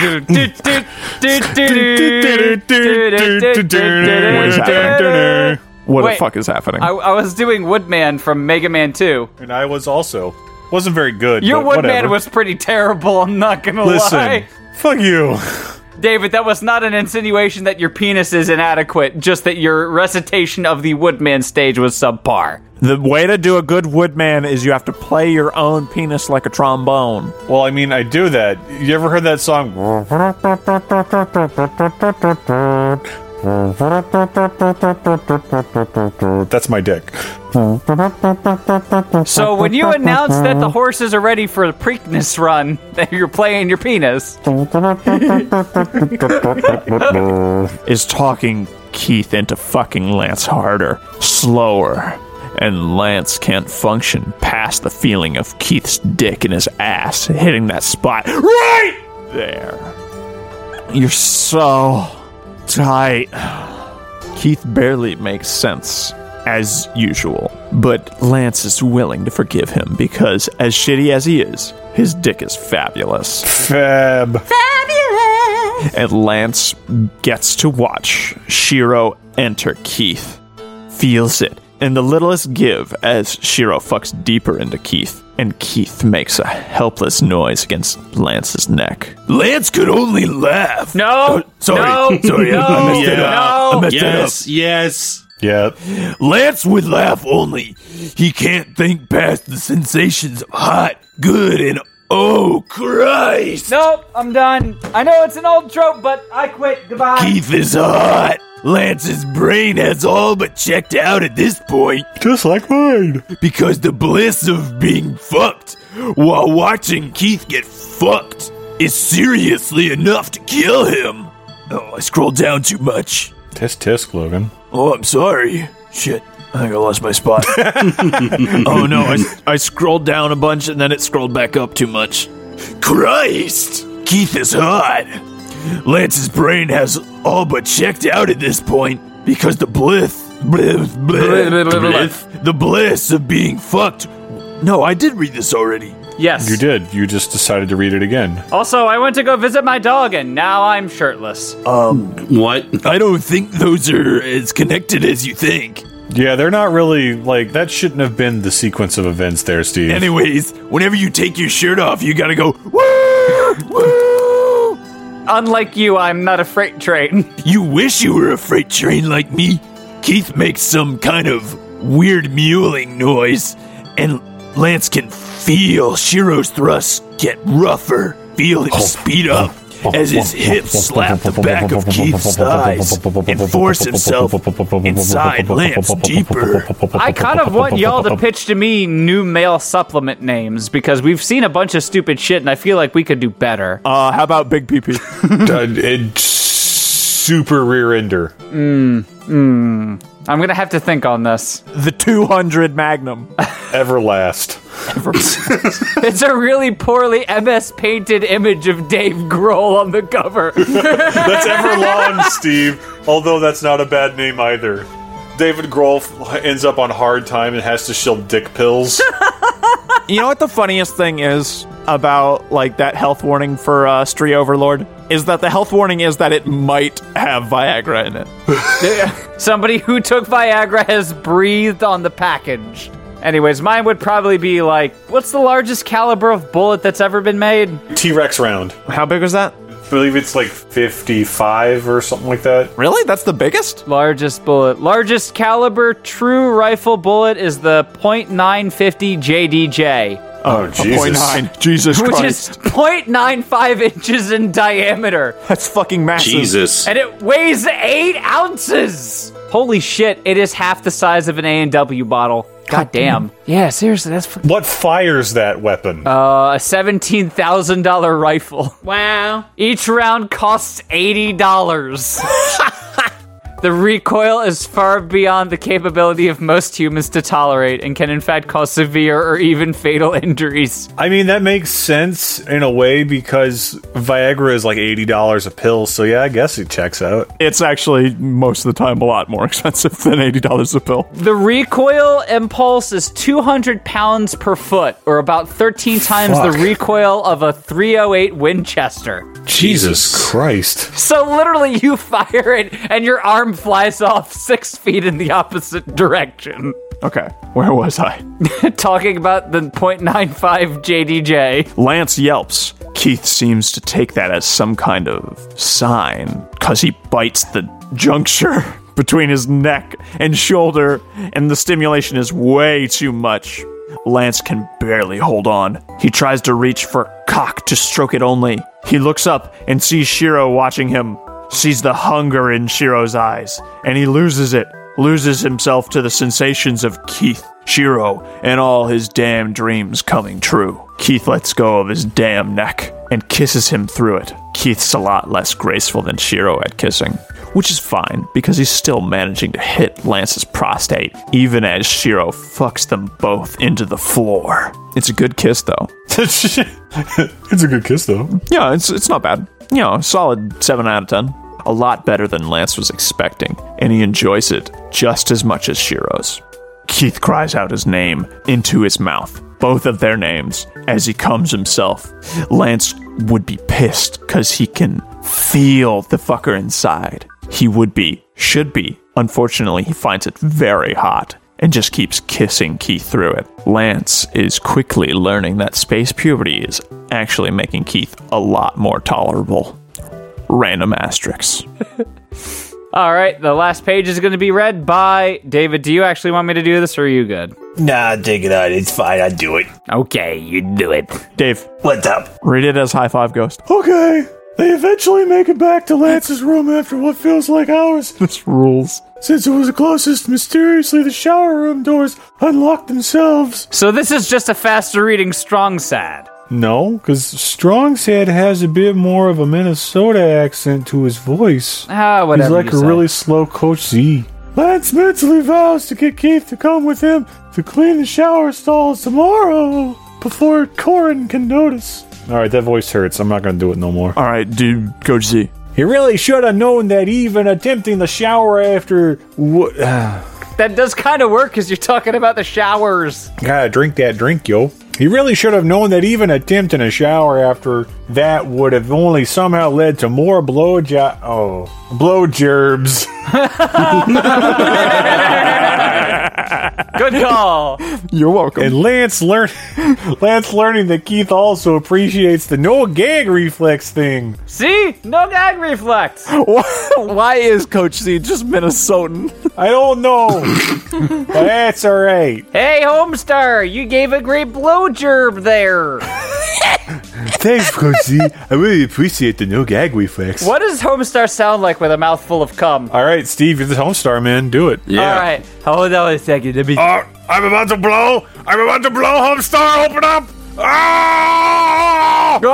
What Wait, the fuck is happening? I was doing Woodman from Mega Man 2. And I was also. Wasn't very good. Your but Woodman whatever. was pretty terrible, I'm not gonna Listen, lie. fuck you. David, that was not an insinuation that your penis is inadequate, just that your recitation of the Woodman stage was subpar. The way to do a good woodman is you have to play your own penis like a trombone. Well, I mean, I do that. You ever heard that song? That's my dick. So when you announce that the horses are ready for the Preakness run, that you're playing your penis. Is talking Keith into fucking Lance harder, slower, and Lance can't function past the feeling of Keith's dick in his ass hitting that spot right there. You're so tight. Keith barely makes sense, as usual, but Lance is willing to forgive him because, as shitty as he is, his dick is fabulous. Fab. And Lance gets to watch Shiro enter Keith, feels it in the littlest give as Shiro fucks deeper into Keith, and Keith makes a helpless noise against Lance's neck. Lance could only laugh. No! Sorry, No! I messed it up. I messed it up. Yes. Yeah. Lance would laugh only. He can't think past the sensations of hot, good, and oh Christ! Nope, I'm done. I know it's an old trope, but I quit. Goodbye. Keith is hot. Lance's brain has all but checked out at this point. Just like mine. Because the bliss of being fucked while watching Keith get fucked is seriously enough to kill him. Oh, I scrolled down too much. Tisk, Logan. Oh, I'm sorry. Shit. I think I lost my spot. Oh no, I scrolled down a bunch and then it scrolled back up too much. Christ! Keith is hot. Lance's brain has all but checked out at this point because the bliss of being fucked. No, I did read this already. Yes. You did. You just decided to read it again. Also, I went to go visit my dog, and now I'm shirtless. What? I don't think those are as connected as you think. Yeah, they're not really, like, that shouldn't have been the sequence of events there, Steve. Anyways, whenever you take your shirt off, you gotta go, woo! Woo! Unlike you, I'm not a freight train. You wish you were a freight train like me. Keith makes some kind of weird mewling noise, and Lance can feel Shiro's thrusts get rougher, feel him speed up as his hips slap the back of Keith's thighs and force himself inside Lance deeper. I kind of want y'all to pitch to me new male supplement names because we've seen a bunch of stupid shit and I feel like we could do better. How about Big PP? Super rear ender. I'm gonna have to think on this. The 200 Magnum. Everlast. It's a really poorly MS painted image of Dave Grohl on the cover. That's Everlong, Steve. Although that's not a bad name either. David Grohl ends up on hard time and has to shill dick pills. You know what the funniest thing is about like that health warning for Stree Overlord? Is that the health warning is that it might have Viagra in it. Somebody who took Viagra has breathed on the package. Anyways, mine would probably be like, what's the largest caliber of bullet that's ever been made? T-Rex round. How big was that? I believe it's like 55 or something like that. Really? That's the biggest? Largest bullet. Largest caliber true rifle bullet is the .950 JDJ. Oh, Jesus. 0.9. Jesus Which Christ. is 0.95 inches in diameter. That's fucking massive. Jesus. And it weighs 8 ounces. Holy shit, it is half the size of an A&W bottle. God damn. Yeah, seriously, that's... What fires that weapon? A $17,000 rifle. Wow. Each round costs $80. The recoil is far beyond the capability of most humans to tolerate and can in fact cause severe or even fatal injuries. I mean, that makes sense in a way because Viagra is like $80 a pill, so yeah, I guess it checks out. It's actually, most of the time, a lot more expensive than $80 a pill. The recoil impulse is 200 pounds per foot, or about 13 times the recoil of a .308 Winchester. Jesus Christ. So literally you fire it and your arm flies off 6 feet in the opposite direction. Okay, where was I? Talking about the .95 JDJ. Lance yelps. Keith seems to take that as some kind of sign, because he bites the juncture between his neck and shoulder, and the stimulation is way too much. Lance can barely hold on. He tries to reach for cock to stroke it only. He looks up and sees Shiro watching him, sees the hunger in Shiro's eyes, and he loses it, loses himself to the sensations of Keith, Shiro, and all his damn dreams coming true. Keith lets go of his damn neck and kisses him through it. Keith's a lot less graceful than Shiro at kissing, which is fine because he's still managing to hit Lance's prostate, even as Shiro fucks them both into the floor. It's a good kiss, though. It's a good kiss, though. Yeah, it's not bad. You know, solid 7 out of 10. A lot better than Lance was expecting, and he enjoys it just as much as Shiro's. Keith cries out his name into his mouth, both of their names, as he comes himself. Lance would be pissed because he can feel the fucker inside. He would be, should be. Unfortunately, he finds it very hot and just keeps kissing Keith through it. Lance is quickly learning that space puberty is actually making Keith a lot more tolerable. Random asterisks. All right, the last page is going to be read by David. Do you actually want me to do this, or are you good? Nah, take it out. It's fine. I do it. Okay, you do it. Dave, What's up? read it as High Five Ghost. Okay. They eventually make it back to Lance's room after what feels like hours. This rules. Since it was the closest, mysteriously the shower room doors unlocked themselves. So this is just a faster reading Strong Sad. No, because Strongshead has a bit more of a Minnesota accent to his voice. Whatever. He's like you a say. really slow Coach Z. Lance mentally vows to get Keith to come with him to clean the shower stalls tomorrow before Corin can notice. Alright, that voice hurts. I'm not going to do it no more. All right, dude, Coach Z. He really should have known that even attempting the shower after... That does kind of work because you're talking about the showers. Gotta drink that drink, yo. He really should have known that even attempting a shower after that would have only somehow led to more blowgerbs. Good call. You're welcome. And Lance learning that Keith also appreciates the no gag reflex thing. See? No gag reflex. Why is Coach C just Minnesotan? I don't know. But that's all right. Hey, Homestar, you gave a great blowjob there. Thanks, Coach Z. I really appreciate the no gag reflex. What does Homestar sound like with a mouthful of cum? All right, Steve, you're the Homestar, man. Do it. Yeah. All right, hold on a second. Let me... I'm about to blow. Homestar, open up. Ah!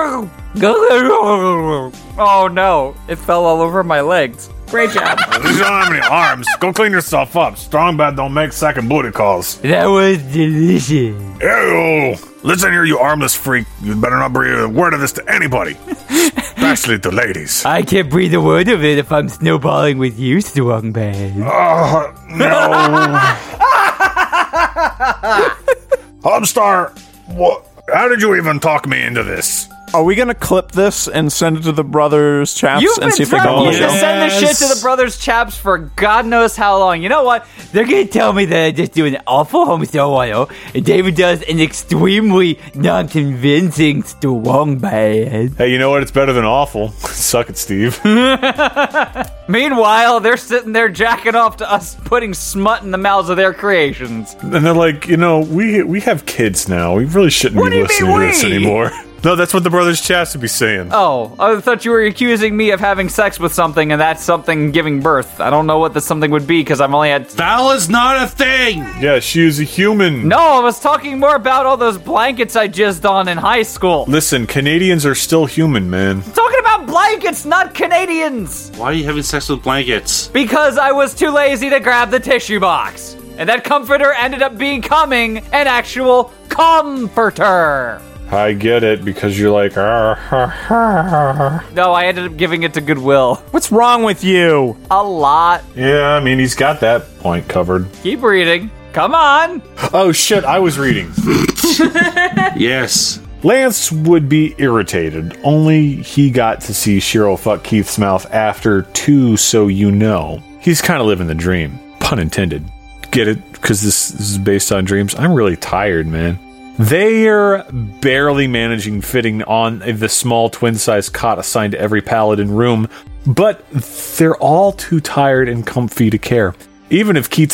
Oh no, it fell all over my legs. Great job. You don't have any arms. Go clean yourself up. Strong bad don't make second booty calls. That was delicious. Ew. Listen here, you armless freak. You better not breathe a word of this to anybody. Especially the ladies. I can't breathe a word of it if I'm snowballing with you, Strong Bad. No. Homestar, what? How did you even talk me into this? Are we gonna clip this and send it to the brothers chaps You've and been see if they go telling on me the to show? send this shit to the Brothers Chaps for God knows how long. You know what? They're gonna tell me that I just do an awful Homestar 1, and David does an extremely non-convincing Strong Bad. Hey, you know what? It's better than awful. Suck it, Steve. Meanwhile, they're sitting there jacking off to us putting smut in the mouths of their creations. And they're like, you know, we have kids now. We really shouldn't What do be you listening mean to this we? anymore. No, that's what the Brothers Chaps would be saying. Oh, I thought you were accusing me of having sex with something, and that's something giving birth. I don't know what the something would be, because I've only had... Foul is not a thing. Yeah, she is a human. No, I was talking more about all those blankets I jizzed on in high school. Listen, Canadians are still human, man. I'm talking about blankets, not Canadians! Why are you having sex with blankets? Because I was too lazy to grab the tissue box. And that comforter ended up becoming an actual comforter. I get it, because you're like, No, I ended up giving it to Goodwill. What's wrong with you? A lot. Yeah, I mean, he's got that point covered. Keep reading. Come on. Oh, shit, I was reading. Yes. Lance would be irritated, only he got to see Shiro fuck Keith's mouth after two, so you know. He's kind of living the dream. Pun intended. Get it? Because this is based on dreams. I'm really tired, man. They're barely managing fitting on the small twin-sized cot assigned to every paladin room, but they're all too tired and comfy to care. Even if Keith's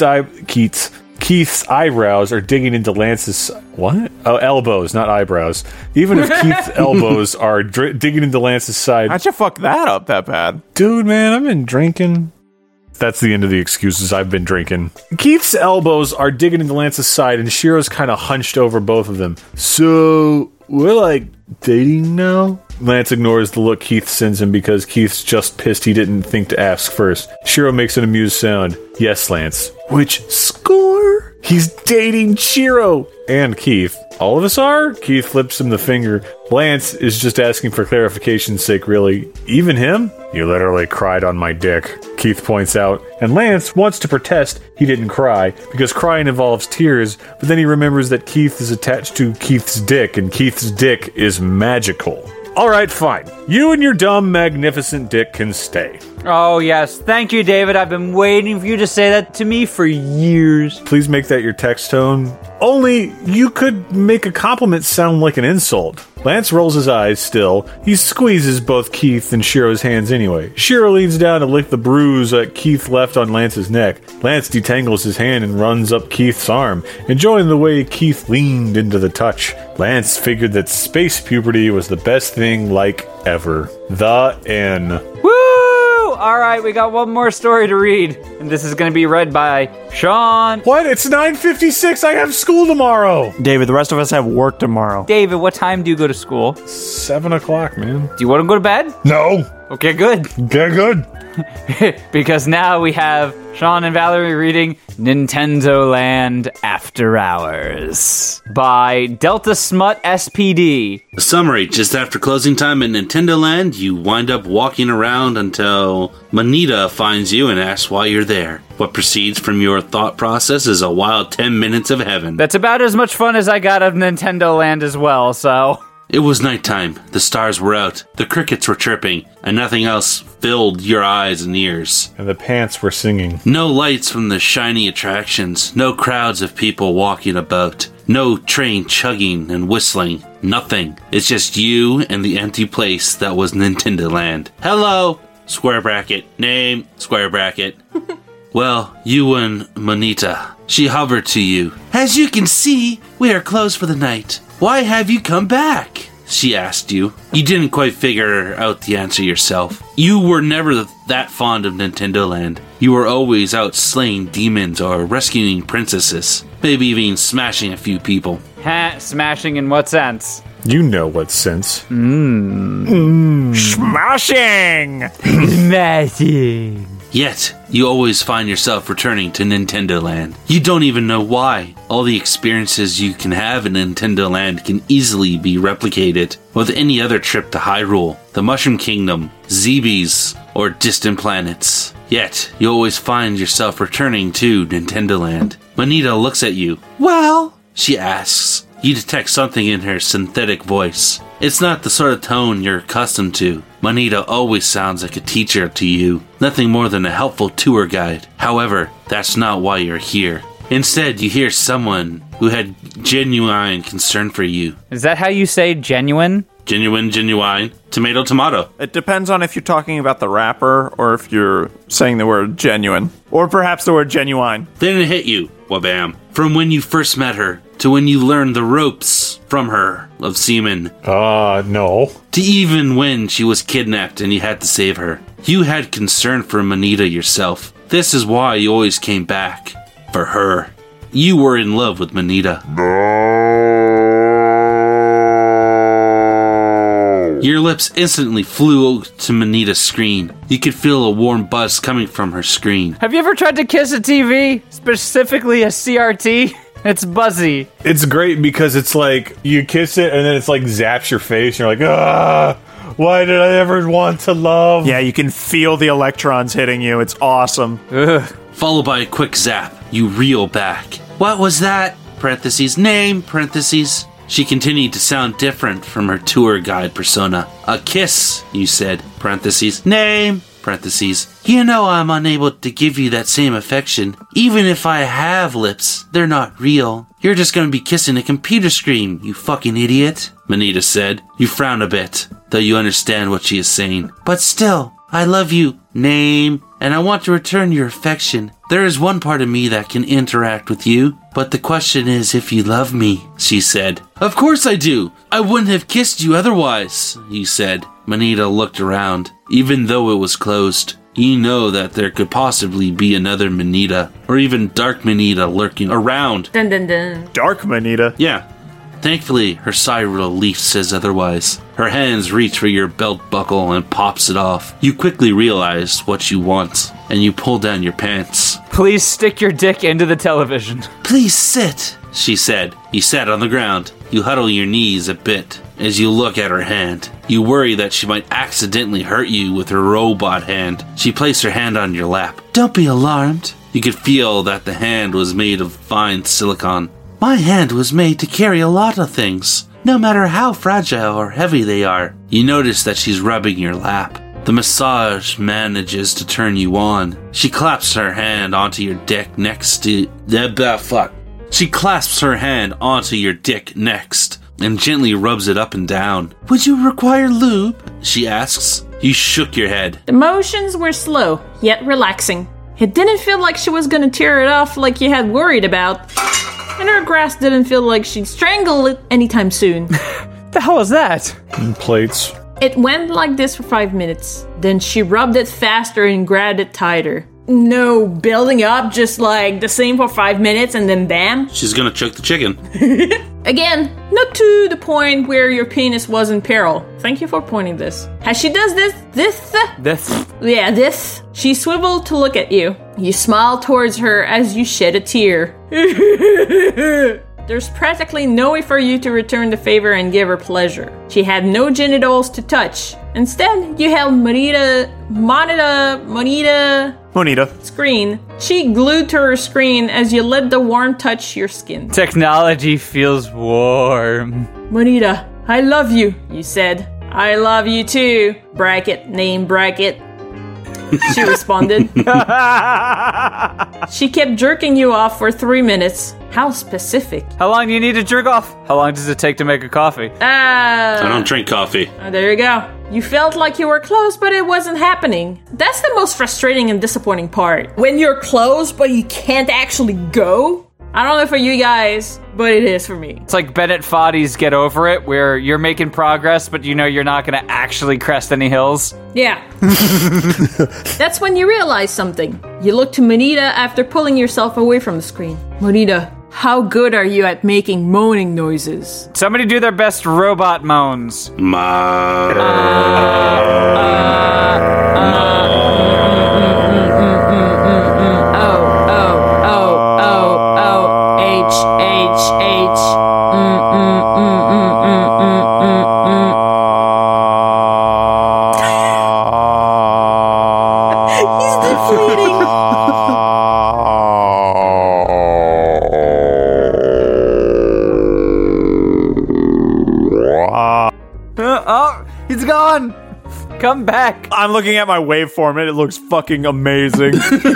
eyebrows are digging into Lance's... What? Oh, elbows, not eyebrows. Even if Keith's elbows are digging into Lance's side... How'd you fuck that up that bad? Dude, man, I've been drinking. That's the end of the excuses. I've been drinking. Keith's elbows are digging into Lance's side, and Shiro's kind of hunched over both of them. So, we're like dating now? Lance ignores the look Keith sends him because Keith's just pissed he didn't think to ask first. Shiro makes an amused sound. Yes, Lance. Which score? He's dating Shiro and Keith. All of us are? Keith flips him the finger. Lance is just asking for clarification's sake, really. Even him? You literally cried on my dick, Keith points out. And Lance wants to protest he didn't cry, because crying involves tears, but then he remembers that Keith is attached to Keith's dick, and Keith's dick is magical. Alright, fine. You and your dumb, magnificent dick can stay. Oh, yes. Thank you, David. I've been waiting for you to say that to me for years. Please make that your text tone. Only, you could make a compliment sound like an insult. Lance rolls his eyes still. He squeezes both Keith and Shiro's hands anyway. Shiro leans down to lick the bruise that Keith left on Lance's neck. Lance detangles his hand and runs up Keith's arm, enjoying the way Keith leaned into the touch. Lance figured that space puberty was the best thing like ever. The end. Woo! All right, we got one more story to read, and this is going to be read by Sean. What? It's 9:56. I have school tomorrow. David, the rest of us have work tomorrow. David, what time do you go to school? 7 o'clock, man. Do you want to go to bed? No. Okay, good. Get good. Because now we have Sean and Valerie reading Nintendo Land After Hours by Delta Smut SPD. Summary: just after closing time at Nintendo Land, you wind up walking around until Manita finds you and asks why you're there. What proceeds from your thought process is a wild 10 minutes of heaven. That's about as much fun as I got of Nintendo Land as well, so... It was nighttime. The stars were out. The crickets were chirping, and nothing else filled your eyes and ears. And the pants were singing. No lights from the shiny attractions. No crowds of people walking about. No train chugging and whistling. Nothing. It's just you and the empty place that was Nintendo Land. Hello! Square bracket. Name. Square bracket. Well, you and Monita. She hovered to you. As you can see, we are closed for the night. Why have you come back? She asked you. You didn't quite figure out the answer yourself. You were never that fond of Nintendo Land. You were always out slaying demons or rescuing princesses. Maybe even smashing a few people. Ha, smashing in what sense? You know what sense. Smashing! Smashing. Yet, you always find yourself returning to Nintendo Land. You don't even know why. All the experiences you can have in Nintendo Land can easily be replicated with any other trip to Hyrule, the Mushroom Kingdom, Zebes, or distant planets. Yet, you always find yourself returning to Nintendo Land. Monita looks at you. Well, she asks. You detect something in her synthetic voice. It's not the sort of tone you're accustomed to. Monita always sounds like a teacher to you, nothing more than a helpful tour guide. However, that's not why you're here. Instead, you hear someone who had genuine concern for you. Is that how you say genuine? Genuine, tomato. It depends on if you're talking about the rapper or if you're saying the word genuine. Or perhaps the word genuine. Then it hit you, wabam. From when you first met her, to when you learned the ropes from her of semen. No. To even when she was kidnapped and you had to save her. You had concern for Monita yourself. This is why you always came back. For her. You were in love with Monita. Your lips instantly flew to Monita's screen. You could feel a warm buzz coming from her screen. Have you ever tried to kiss a TV? Specifically a CRT? It's buzzy. It's great because it's like you kiss it and then it's like zaps your face. And you're like, why did I ever want to love? Yeah, you can feel the electrons hitting you. It's awesome. Ugh. Followed by a quick zap. You reel back. What was that? Parentheses. Name. Parentheses. She continued to sound different from her tour guide persona. A kiss, you said. Parentheses. Name. Parentheses. You know I'm unable to give you that same affection. Even if I have lips, they're not real. You're just gonna be kissing a computer screen, you fucking idiot. Monita said. You frown a bit, though you understand what she is saying. But still, I love you. Name. And I want to return your affection. There is one part of me that can interact with you, but the question is if you love me, she said. Of course I do. I wouldn't have kissed you otherwise, you said. Monita looked around. Even though it was closed, you know that there could possibly be another Monita, or even Dark Monita lurking around. Dun dun dun. Dark Monita. Yeah. Thankfully, her sigh relief says otherwise. Her hands reach for your belt buckle and pops it off. You quickly realize what you want, and you pull down your pants. Please stick your dick into the television. Please sit, she said. You sat on the ground. You huddle your knees a bit as you look at her hand. You worry that she might accidentally hurt you with her robot hand. She placed her hand on your lap. Don't be alarmed. You could feel that the hand was made of fine silicone. My hand was made to carry a lot of things, no matter how fragile or heavy they are. You notice that she's rubbing your lap. The massage manages to turn you on. She claps her hand onto your dick next to... She clasps her hand onto your dick next and gently rubs it up and down. Would you require lube? She asks. You shook your head. The motions were slow, yet relaxing. It didn't feel like she was gonna tear it off like you had worried about. And her grasp didn't feel like she'd strangle it anytime soon. The hell is that? Plates. It went like this for 5 minutes. Then she rubbed it faster and grabbed it tighter. No building up, just like the same for 5 minutes and then bam. She's gonna choke the chicken. Again, not to the point where your penis was in peril. Thank you for pointing this. As she does this, she swiveled to look at you. You smile towards her as you shed a tear. There's practically no way for you to return the favor and give her pleasure. She had no genitals to touch. Instead, you held Monita screen. She glued to her screen as you let the warmth touch your skin. Technology feels warm. Monita, I love you, you said. I love you too, bracket, name bracket. She responded. She kept jerking you off for 3 minutes. How specific. How long do you need to jerk off? How long does it take to make a coffee? I don't drink coffee. There you go. You felt like you were close, but it wasn't happening. That's the most frustrating and disappointing part. When you're close, but you can't actually go. I don't know for you guys, but it is for me. It's like Bennett Foddy's Get Over It, where you're making progress, but you know you're not going to actually crest any hills. Yeah. That's when you realize something. You look to Monita after pulling yourself away from the screen. Monita, how good are you at making moaning noises? Somebody do their best robot moans. Oh, he's gone. Come back. I'm looking at my waveform and it looks fucking amazing.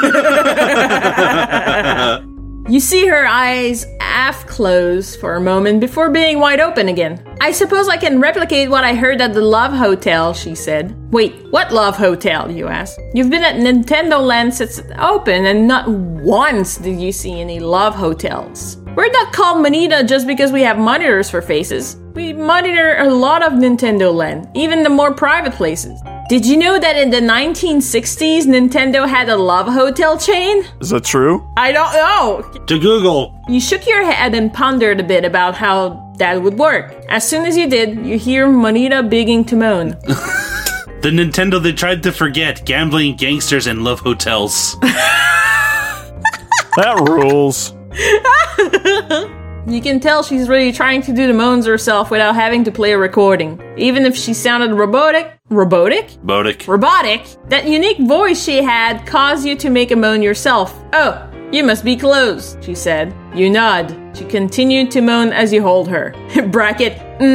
You see her eyes half closed for a moment before being wide open again. I suppose I can replicate what I heard at the Love Hotel, she said. Wait, what Love Hotel, you ask? You've been at Nintendo Land since it's open and not once did you see any Love Hotels. We're not called Monita just because we have monitors for faces. We monitor a lot of Nintendo Land, even the more private places. Did you know that in the 1960s, Nintendo had a Love Hotel chain? Is that true? I don't know. To Google. You shook your head and pondered a bit about how that would work. As soon as you did, you hear Monita beginning to moan. The Nintendo they tried to forget. Gambling, gangsters, and love hotels. That rules. You can tell she's really trying to do the moans herself without having to play a recording. Even if she sounded robotic, that unique voice she had caused you to make a moan yourself. Oh, you must be close, she said. You nod. She continued to moan as you hold her. Bracket,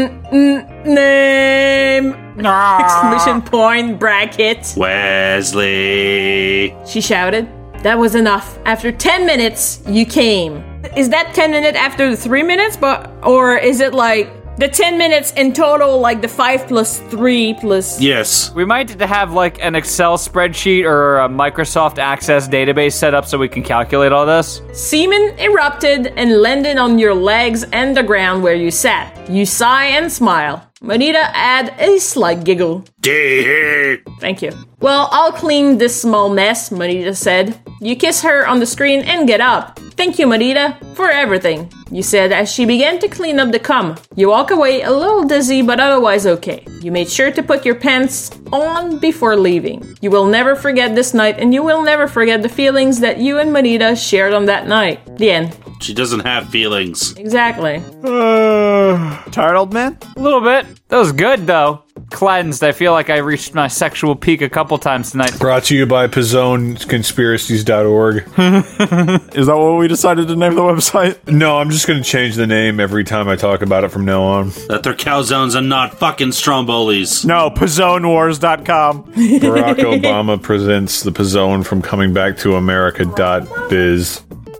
name, exclamation point, bracket. Wesley. She shouted. That was enough. After 10 minutes, you came. Is that 10 minutes after the 3 minutes? Or is it like the 10 minutes in total, like the 5 plus 3 plus... Yes. We might have like an Excel spreadsheet or a Microsoft Access database set up so we can calculate all this. Semen erupted and landed on your legs and the ground where you sat. You sigh and smile. Monita had a slight giggle. Thank you. Well, I'll clean this small mess, Monita said. You kiss her on the screen and get up. Thank you, Monita, for everything, you said as she began to clean up the cum. You walk away a little dizzy but otherwise okay. You made sure to put your pants on before leaving. You will never forget this night and you will never forget the feelings that you and Monita shared on that night. The end. She doesn't have feelings. Exactly. Tired, old man? A little bit. That was good, though. Cleansed. I feel like I reached my sexual peak a couple times tonight. Brought to you by PizzoneConspiracies.org. Is that what we decided to name the website? No, I'm just going to change the name every time I talk about it from now on. That they're calzones and not fucking Strombolis. No, PizzoneWars.com. Barack Obama presents the Pizzone from Coming Back to America.biz.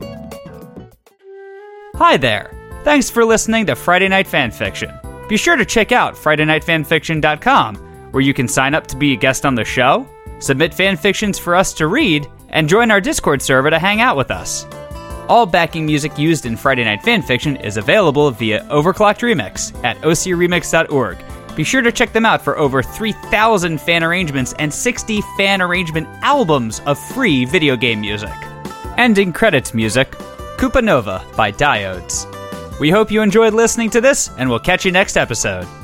Hi there. Thanks for listening to Friday Night Fanfiction. Be sure to check out FridayNightFanfiction.com, where you can sign up to be a guest on the show, submit fanfictions for us to read, and join our Discord server to hang out with us. All backing music used in Friday Night Fanfiction is available via Overclocked Remix at ocremix.org. Be sure to check them out for over 3,000 fan arrangements and 60 fan arrangement albums of free video game music. Ending credits music, Koopa Nova by Diodes. We hope you enjoyed listening to this, and we'll catch you next episode.